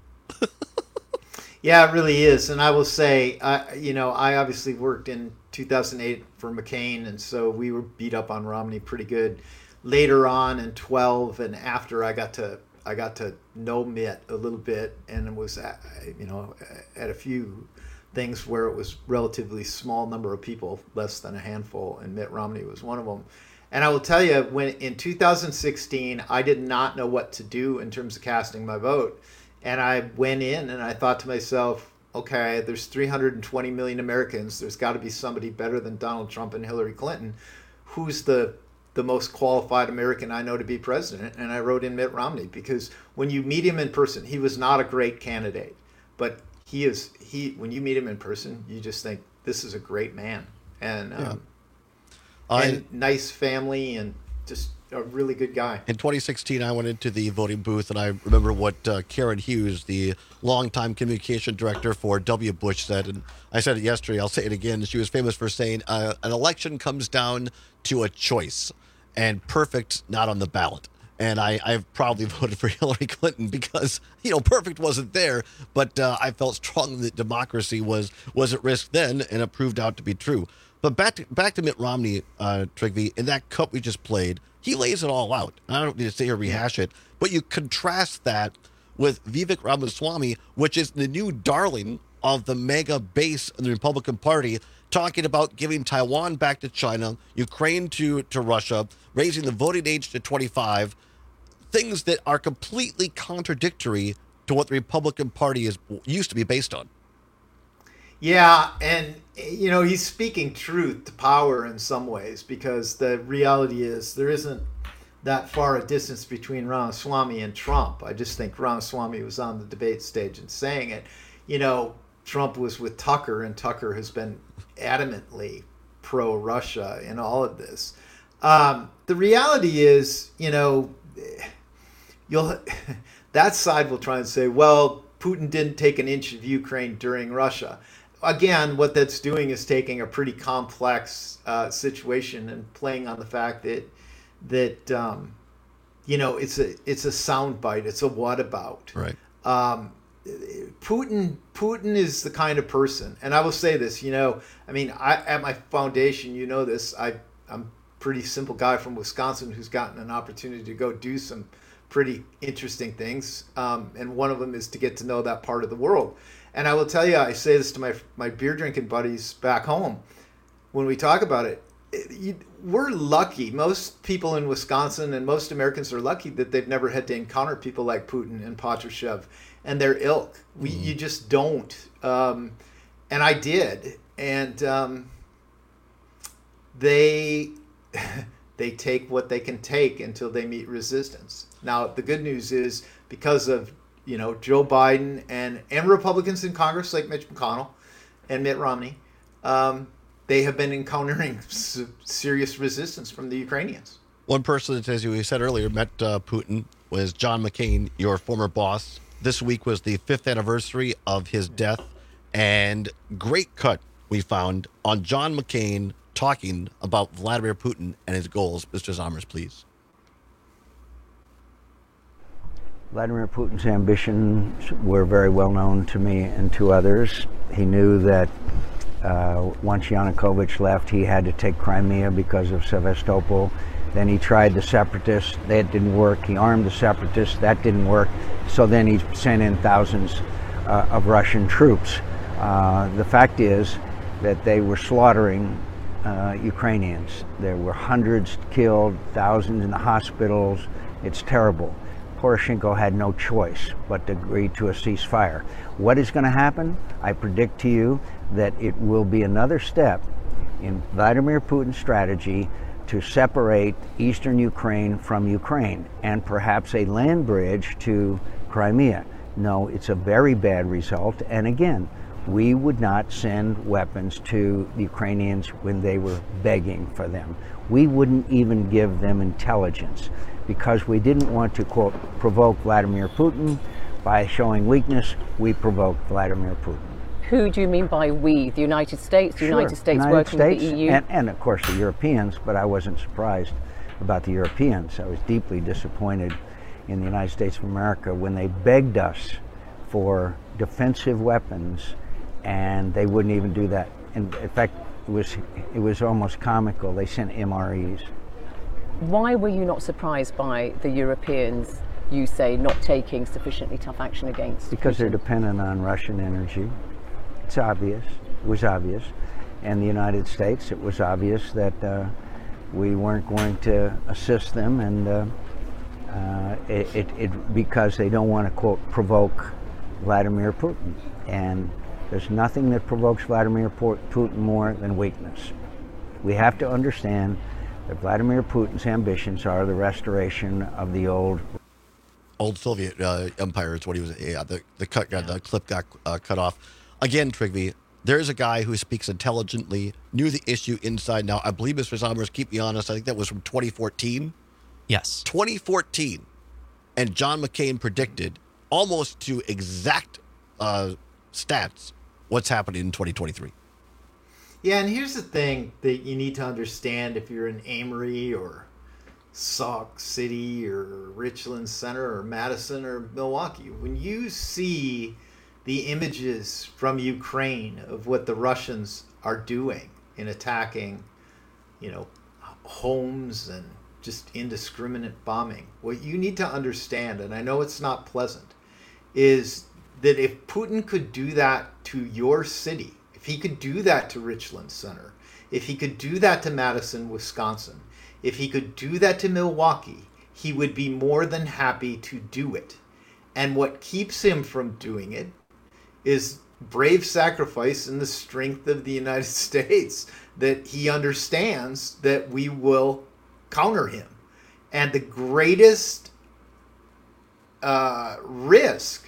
Yeah, it really is. And I will say, uh, you know, I obviously worked in two thousand eight for McCain, and so we were beat up on Romney pretty good. Later on in twelve and after, I got to I got to know Mitt a little bit, and was at, you know, at a few things where it was relatively small number of people, less than a handful, and Mitt Romney was one of them. And I will tell you, when in two thousand sixteen, I did not know what to do in terms of casting my vote. And I went in and I thought to myself, okay, there's three hundred twenty million Americans. There's got to be somebody better than Donald Trump and Hillary Clinton. Who's the the most qualified American I know to be president? And I wrote in Mitt Romney, because when you meet him in person, he was not a great candidate, but he is, he, when you meet him in person, you just think, this is a great man. And, um, yeah. and I, nice family, and just a really good guy. In twenty sixteen, I went into the voting booth, and I remember what uh, Karen Hughes, the longtime communication director for W. Bush, said. And I said it yesterday, I'll say it again. She was famous for saying, uh, an election comes down to a choice, and perfect not on the ballot. And I, I've probably voted for Hillary Clinton because, you know, perfect wasn't there, but uh, I felt strongly that democracy was was at risk then, and it proved out to be true. But back to, back to Mitt Romney, uh, Trygve, in that cut we just played, he lays it all out. I don't need to sit here and rehash it, but you contrast that with Vivek Ramaswamy, which is the new darling of the mega base in the Republican Party, talking about giving Taiwan back to China, Ukraine to, to Russia, raising the voting age to twenty-five, things that are completely contradictory to what the Republican Party is used to be based on. Yeah, and, you know, he's speaking truth to power in some ways, because the reality is there isn't that far a distance between Ramaswamy and Trump. I just think Ramaswamy was on the debate stage and saying it. You know, Trump was with Tucker, and Tucker has been adamantly pro-Russia in all of this. Um, the reality is, you know, you'll that side will try and say, well, Putin didn't take an inch of Ukraine during Russia. Again, what that's doing is taking a pretty complex uh, situation and playing on the fact that that um, you know, it's a it's a soundbite, it's a whatabout. Right. Um, Putin Putin is the kind of person, and I will say this, you know, I mean, I at my foundation, you know this, I I'm a pretty simple guy from Wisconsin who's gotten an opportunity to go do some pretty interesting things, um, and one of them is to get to know that part of the world. And I will tell you, I say this to my my beer drinking buddies back home when we talk about it. it you, we're lucky. Most people in Wisconsin and most Americans are lucky that they've never had to encounter people like Putin and Patrushev and their ilk. We mm. you just don't. Um, and I did. And um, they they take what they can take until they meet resistance. Now, the good news is, because of you know, Joe Biden and, and Republicans in Congress like Mitch McConnell and Mitt Romney, um, they have been encountering s- serious resistance from the Ukrainians. One person that, as you said earlier, met uh, Putin was John McCain, your former boss. This week was the fifth anniversary of his death, and great cut we found on John McCain talking about Vladimir Putin and his goals. Mister Zommers, please. Vladimir Putin's ambitions were very well known to me and to others. He knew that uh, once Yanukovych left, he had to take Crimea because of Sevastopol. Then he tried the separatists. That didn't work. He armed the separatists. That didn't work. So then he sent in thousands uh, of Russian troops. Uh, the fact is that they were slaughtering uh, Ukrainians. There were hundreds killed, thousands in the hospitals. It's terrible. Poroshenko had no choice but to agree to a ceasefire. What is going to happen? I predict to you that it will be another step in Vladimir Putin's strategy to separate eastern Ukraine from Ukraine, and perhaps a land bridge to Crimea. No, it's a very bad result. And again, We would not send weapons to the Ukrainians when they were begging for them. We wouldn't even give them intelligence because we didn't want to, quote, provoke Vladimir Putin. By showing weakness, we provoked Vladimir Putin. Who do you mean by we? The United States? The Sure. United States United working States, with the E U? And, and of course the Europeans, but I wasn't surprised about the Europeans. I was deeply disappointed in the United States of America when they begged us for defensive weapons and they wouldn't even do that. In, in fact, it was, it was almost comical. They sent M R Es. Why were you not surprised by the Europeans, you say, not taking sufficiently tough action against Because Putin? they're dependent on Russian energy. It's obvious. It was obvious. And the United States, it was obvious that uh, we weren't going to assist them, and uh, uh, it, it, it because they don't want to, quote, provoke Vladimir Putin. And there's nothing that provokes Vladimir Putin more than weakness. We have to understand that Vladimir Putin's ambitions are the restoration of the old old Soviet uh, empire is what he was. Yeah, the the cut got the clip got uh, cut off. Again, Trygve, there's a guy who speaks intelligently, knew the issue inside now. I believe, Mister Sommers, keep me honest, I think that was from twenty fourteen. Yes. twenty fourteen. And John McCain predicted, almost to exact uh, stats, what's happening in twenty twenty-three. Yeah, and here's the thing that you need to understand if you're in Amory or Sauk City or Richland Center or Madison or Milwaukee. When you see the images from Ukraine of what the Russians are doing in attacking, you know, homes and just indiscriminate bombing, what you need to understand, and I know it's not pleasant, is that if Putin could do that to your city, if he could do that to Richland Center, if he could do that to Madison, Wisconsin, if he could do that to Milwaukee, he would be more than happy to do it. And what keeps him from doing it is brave sacrifice and the strength of the United States, that he understands that we will counter him. And the greatest uh, risk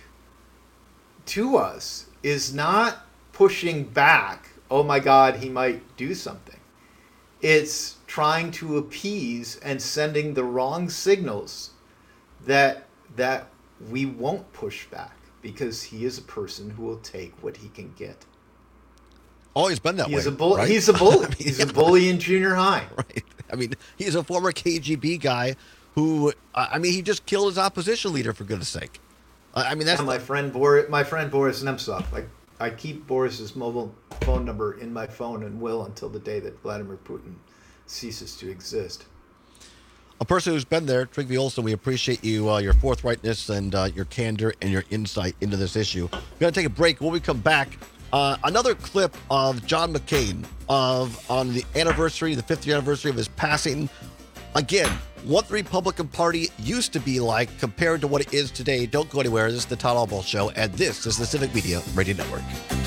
to us is not pushing back, oh my God, he might do something. It's trying to appease and sending the wrong signals that that we won't push back, because he is a person who will take what he can get. Always been that he way. Is a bull- right? He's a bully. I mean, he's yeah. a bully in junior high. Right. I mean, he's a former K G B guy who, uh, I mean, he just killed his opposition leader, for goodness sake. Uh, I mean, that's yeah, my friend Boris. My friend Boris Nemtsov. Like, I keep Boris's mobile phone number in my phone and will until the day that Vladimir Putin ceases to exist. A person who's been there, Trygve Olsen, we appreciate you, uh, your forthrightness and uh, your candor and your insight into this issue. We're going to take a break. When we come back, uh, another clip of John McCain of on the anniversary, the fiftieth anniversary of his passing. Again, what the Republican Party used to be like compared to what it is today. Don't go anywhere. This is the Todd Albaugh Show, and this is the Civic Media Radio Network.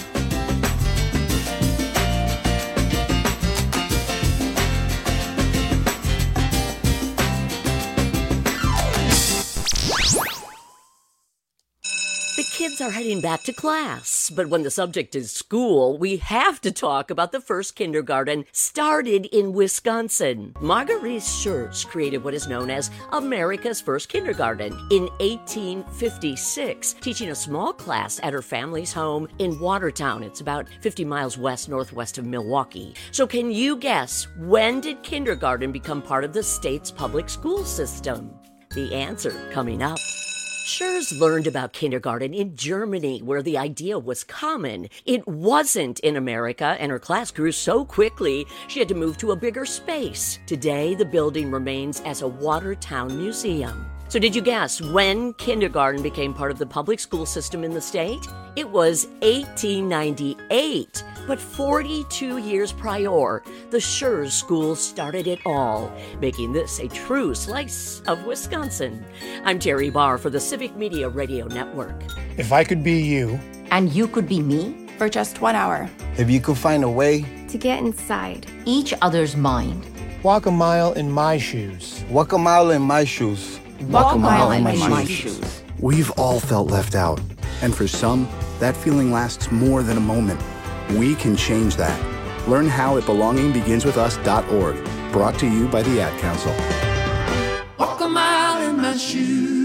Kids are heading back to class, but when the subject is school, we have to talk about the first kindergarten started in Wisconsin. Marguerite Schurz created what is known as America's first kindergarten in eighteen fifty-six, teaching a small class at her family's home in Watertown. It's about fifty miles west northwest of Milwaukee. So can you guess, when did kindergarten become part of the state's public school system? The answer coming up. Schurz learned about kindergarten in Germany, where the idea was common. It wasn't in America, and her class grew so quickly, she had to move to a bigger space. Today, the building remains as a Watertown museum. So did you guess when kindergarten became part of the public school system in the state? It was eighteen ninety-eight. But forty-two years prior, the Schurz School started it all, making this a true slice of Wisconsin. I'm Terry Barr for the Civic Media Radio Network. If I could be you. And you could be me? For just one hour. If you could find a way. To get inside. Each other's mind. Walk a mile in my shoes. Walk a mile in my shoes. Walk, Walk a mile, mile in, in my, my shoes. shoes. We've all felt left out. And for some, that feeling lasts more than a moment. We can change that. Learn how at belonging begins with us dot org. Brought to you by the Ad Council. Walk a mile in my shoes.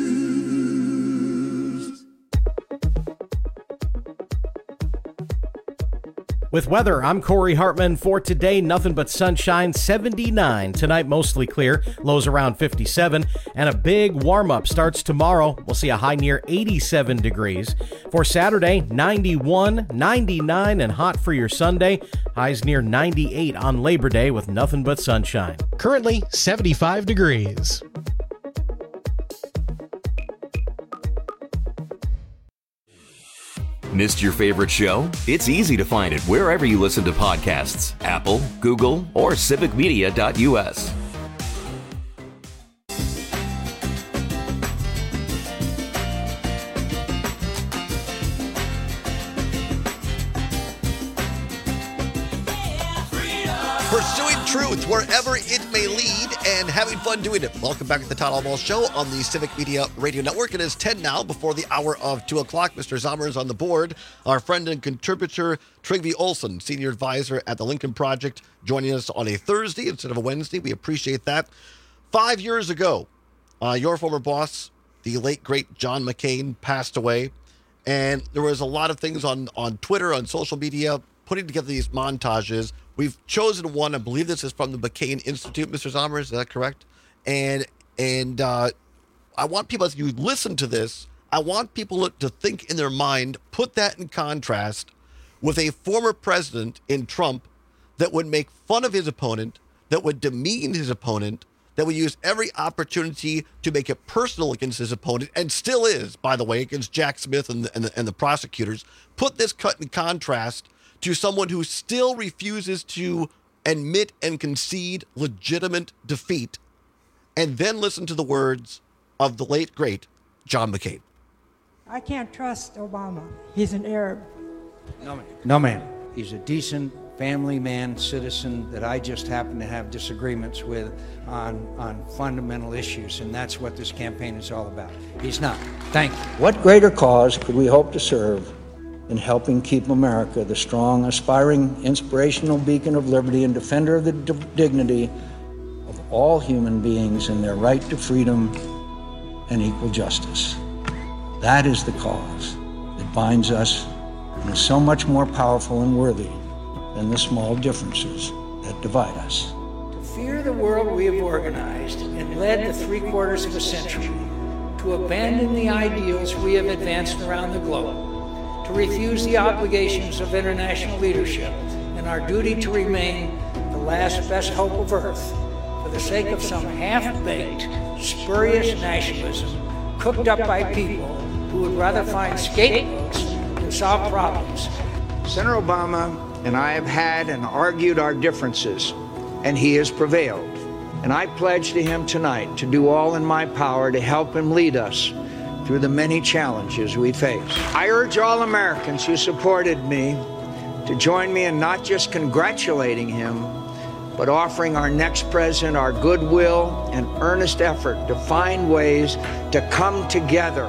With weather, I'm Corey Hartman. For today, nothing but sunshine, seventy-nine. Tonight, mostly clear, lows around fifty-seven. And a big warm-up starts tomorrow. We'll see a high near eighty-seven degrees. For Saturday, ninety-one, ninety-nine, and hot for your Sunday. Highs near ninety-eight on Labor Day with nothing but sunshine. Currently, seventy-five degrees. Missed your favorite show? It's easy to find it wherever you listen to podcasts. Apple, Google, or civic media dot U S. Pursuing truth wherever it may lead and having fun doing it. Welcome back to the Todd Albaugh Show on the Civic Media Radio Network. It is ten now before the hour of two o'clock. Mister Zomer is on the board. Our friend and contributor, Trygve Olsen, Senior Advisor at the Lincoln Project, joining us on a Thursday instead of a Wednesday. We appreciate that. Five years ago, uh, your former boss, the late, great John McCain, passed away. And there was a lot of things on, on Twitter, on social media, putting together these montages. We've chosen one. I believe this is from the McCain Institute, Mister Zomer. Is that correct? And and uh, I want people, as you listen to this, I want people to think in their mind, put that in contrast with a former president in Trump that would make fun of his opponent, that would demean his opponent, that would use every opportunity to make it personal against his opponent, and still is, by the way, against Jack Smith and the, and the, and the prosecutors. Put this cut in contrast to someone who still refuses to admit and concede legitimate defeat, and then listen to the words of the late, great John McCain. I can't trust Obama. He's an Arab. No, man. No, man. He's a decent family man, citizen that I just happen to have disagreements with on, on fundamental issues, and that's what this campaign is all about. He's not. Thank you. What greater cause could we hope to serve in helping keep America the strong, aspiring, inspirational beacon of liberty and defender of the d- dignity of all human beings and their right to freedom and equal justice? That is the cause that binds us and is so much more powerful and worthy than the small differences that divide us. To fear the world we have organized and led the three quarters of a century, to abandon the ideals we have advanced around the globe, to refuse the obligations of international leadership and our duty to remain the last best hope of Earth for the sake of some half-baked, spurious nationalism cooked up by people who would rather find scapegoats than solve problems. Senator Obama and I have had and argued our differences, and he has prevailed. And I pledge to him tonight to do all in my power to help him lead us through the many challenges we face. I urge all Americans who supported me to join me in not just congratulating him, but offering our next president our goodwill and earnest effort to find ways to come together.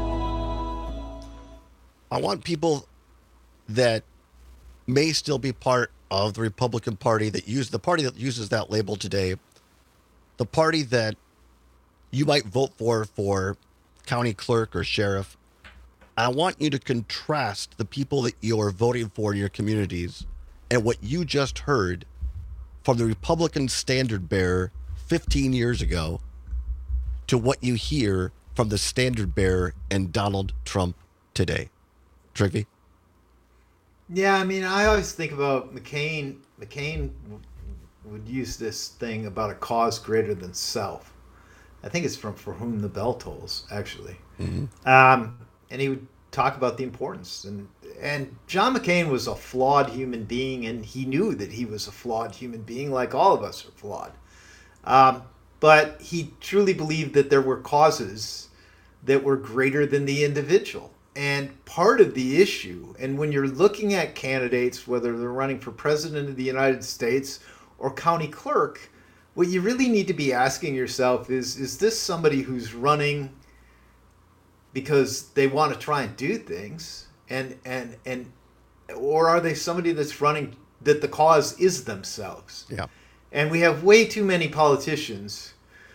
I want people that may still be part of the Republican Party, that use the party that uses that label today, the party that you might vote for for county clerk or sheriff. I want you to contrast the people that you are voting for in your communities and what you just heard from the Republican standard bearer fifteen years ago to what you hear from the standard bearer and Donald Trump today. Trygve? Yeah, I mean, I always think about McCain. McCain would use this thing about a cause greater than self. I think it's from For Whom the Bell Tolls, actually. Mm-hmm. Um, and he would talk about the importance. And and John McCain was a flawed human being, and he knew that he was a flawed human being, like all of us are flawed. Um, but he truly believed that there were causes that were greater than the individual. And part of the issue, and when you're looking at candidates, whether they're running for president of the United States or county clerk, what you really need to be asking yourself is, is this somebody who's running because they want to try and do things and and and or are they somebody that's running that the cause is themselves? Yeah. And we have way too many politicians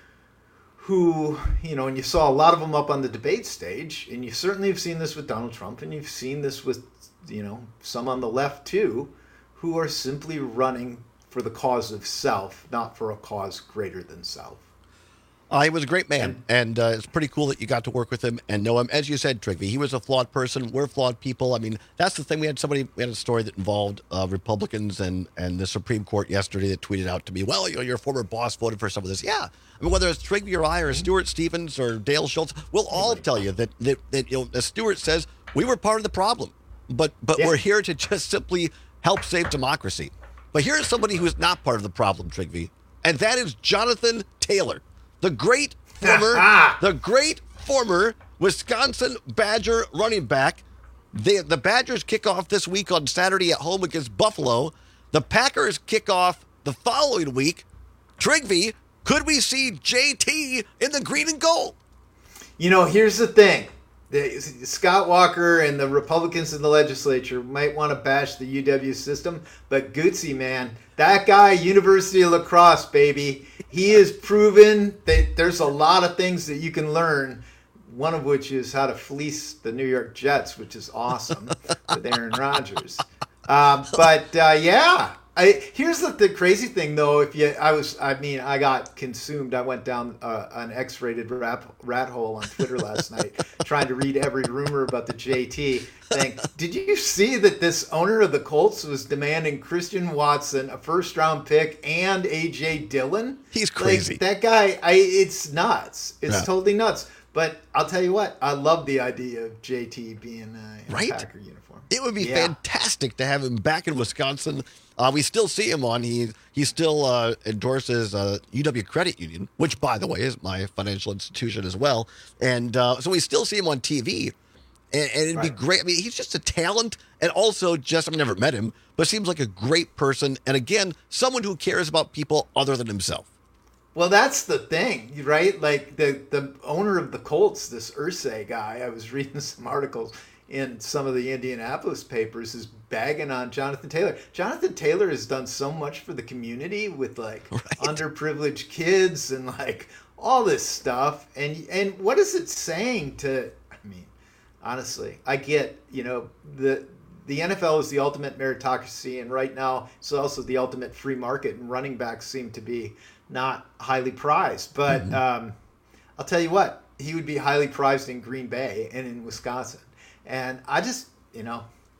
who, you know, and you saw a lot of them up on the debate stage, and you certainly have seen this with Donald Trump, and you've seen this with, you know, some on the left too, who are simply running for the cause of self, not for a cause greater than self. Uh, he was a great man, and uh, it's pretty cool that you got to work with him and know him. As you said, Trigby, he was a flawed person. We're flawed people. I mean, that's the thing. We had somebody, we had a story that involved uh, Republicans and, and the Supreme Court yesterday that tweeted out to me, well, you know, your former boss voted for some of this. Yeah. I mean, whether it's Trigby or I or Stuart Stevens or Dale Schultz, we'll all tell you that, that, that you know, as Stuart says, we were part of the problem, but, but yeah. we're here to just simply help save democracy. But here's somebody who's not part of the problem, Trigby, and that is Jonathan Taylor. The great former, the great former Wisconsin Badger running back. The, the Badgers kick off this week on Saturday at home against Buffalo. The Packers kick off the following week. Trigby, could we see J T in the green and gold? You know, here's the thing. The, Scott Walker and the Republicans in the legislature might want to bash the U W system, but Gootsy, man, that guy, University of La Crosse, baby, he has proven that there's a lot of things that you can learn, one of which is how to fleece the New York Jets, which is awesome with Aaron Rodgers. Uh, but, uh, yeah. I, here's the, the crazy thing, though. If you, I was, I mean, I got consumed. I went down uh, an X-rated rat, rat hole on Twitter last night, trying to read every rumor about the J T thing. Did you see that this owner of the Colts was demanding Christian Watson, a first-round pick, and A J Dillon? He's crazy. Like, that guy, I, it's nuts. It's Yeah. totally nuts. But I'll tell you what, I love the idea of J T being uh, in Right? a Packer uniform. It would be Yeah. fantastic to have him back in Wisconsin. Uh, we still see him on. He he still uh, endorses uh, U W Credit Union, which, by the way, is my financial institution as well. And uh, so we still see him on T V. And, and it'd be Right. great. I mean, he's just a talent, and also just, I've never met him, but seems like a great person. And again, someone who cares about people other than himself. Well, that's the thing, right? Like the, the owner of the Colts, this Irsay guy, I was reading some articles in some of the Indianapolis papers, is bagging on Jonathan Taylor. Jonathan Taylor has done so much for the community with like right. underprivileged kids and like all this stuff. And and what is it saying to, I mean, honestly, I get, you know, the the N F L is the ultimate meritocracy, and right now it's also the ultimate free market, and running backs seem to be not highly prized. But mm-hmm. um, I'll tell you what, he would be highly prized in Green Bay and in Wisconsin. And I just, you know,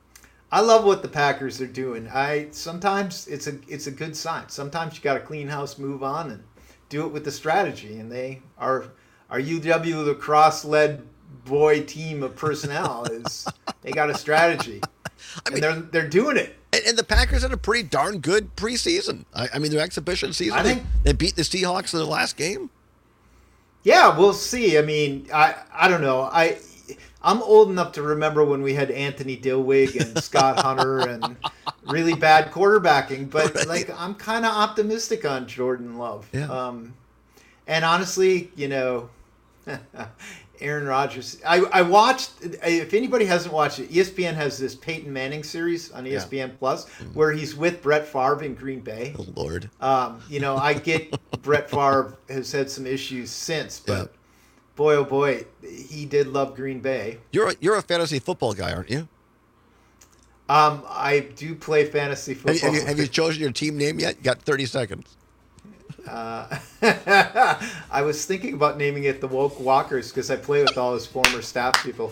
I love what the Packers are doing. I sometimes it's a it's a good sign. Sometimes you got to clean house, move on, and do it with the strategy. And they are our U W La Crosse led boy team of personnel is they got a strategy. I mean, and they're they're doing it. And, and the Packers had a pretty darn good preseason. I, I mean, their exhibition season. I think they, they beat the Seahawks in the last game. Yeah, we'll see. I mean, I I don't know. I. I'm old enough to remember when we had Anthony Dilwig and Scott Hunter and really bad quarterbacking, but right. like I'm kind of optimistic on Jordan Love. Yeah. Um, and honestly, you know, Aaron Rodgers. I, I watched. If anybody hasn't watched it, E S P N has this Peyton Manning series on E S P N yeah. Plus, mm-hmm. where he's with Brett Favre in Green Bay. Oh Lord. Um, you know, I get Brett Favre has had some issues since, but. Yeah. Boy, oh boy, he did love Green Bay. You're a, you're a fantasy football guy, aren't you? Um, I do play fantasy football. Have you, have you, have you chosen your team name yet? You got thirty seconds. Uh, I was thinking about naming it the Woke Walkers because I play with all his former staff people.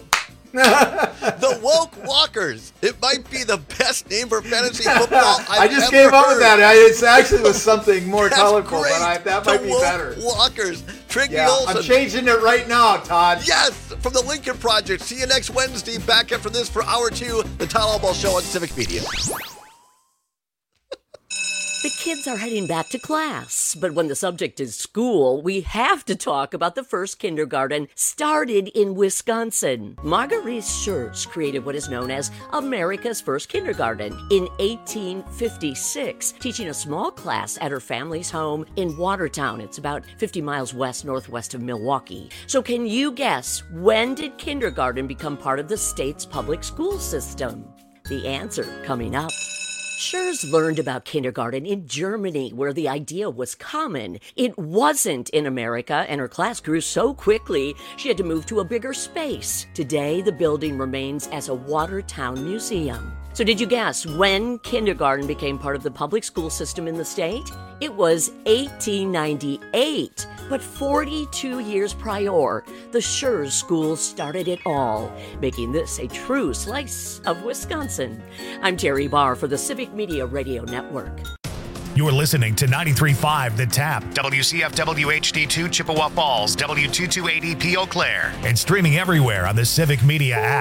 The Woke Walkers. It might be the best name for fantasy football I've I just ever came up heard. with that. I, it actually was something more That's colorful, great. but I, that the might be Woke better. Walkers. Trigby Yeah, Olson. I'm changing it right now, Todd. Yes, from the Lincoln Project. See you next Wednesday. Back after this for hour two, the Todd Albaugh Show on Civic Media. The kids are heading back to class, but when the subject is school, we have to talk about the first kindergarten started in Wisconsin. Marguerite Schurz created what is known as America's first kindergarten in eighteen fifty-six, teaching a small class at her family's home in Watertown. It's about fifty miles west northwest of Milwaukee. So can you guess, when did kindergarten become part of the state's public school system? The answer coming up. Schurz learned about kindergarten in Germany, where the idea was common. It wasn't in America, and her class grew so quickly she had to move to a bigger space. Today, the building remains as a Watertown museum. So did you guess when kindergarten became part of the public school system in the state? It was eighteen ninety-eight. But forty-two years prior, the Schurz School started it all, making this a true slice of Wisconsin. I'm Terry Barr for the Civic Media Radio Network. You're listening to ninety-three point five The Tap, W C F W H D two Chippewa Falls, W two two eight E P Eau Claire, and streaming everywhere on the Civic Media app.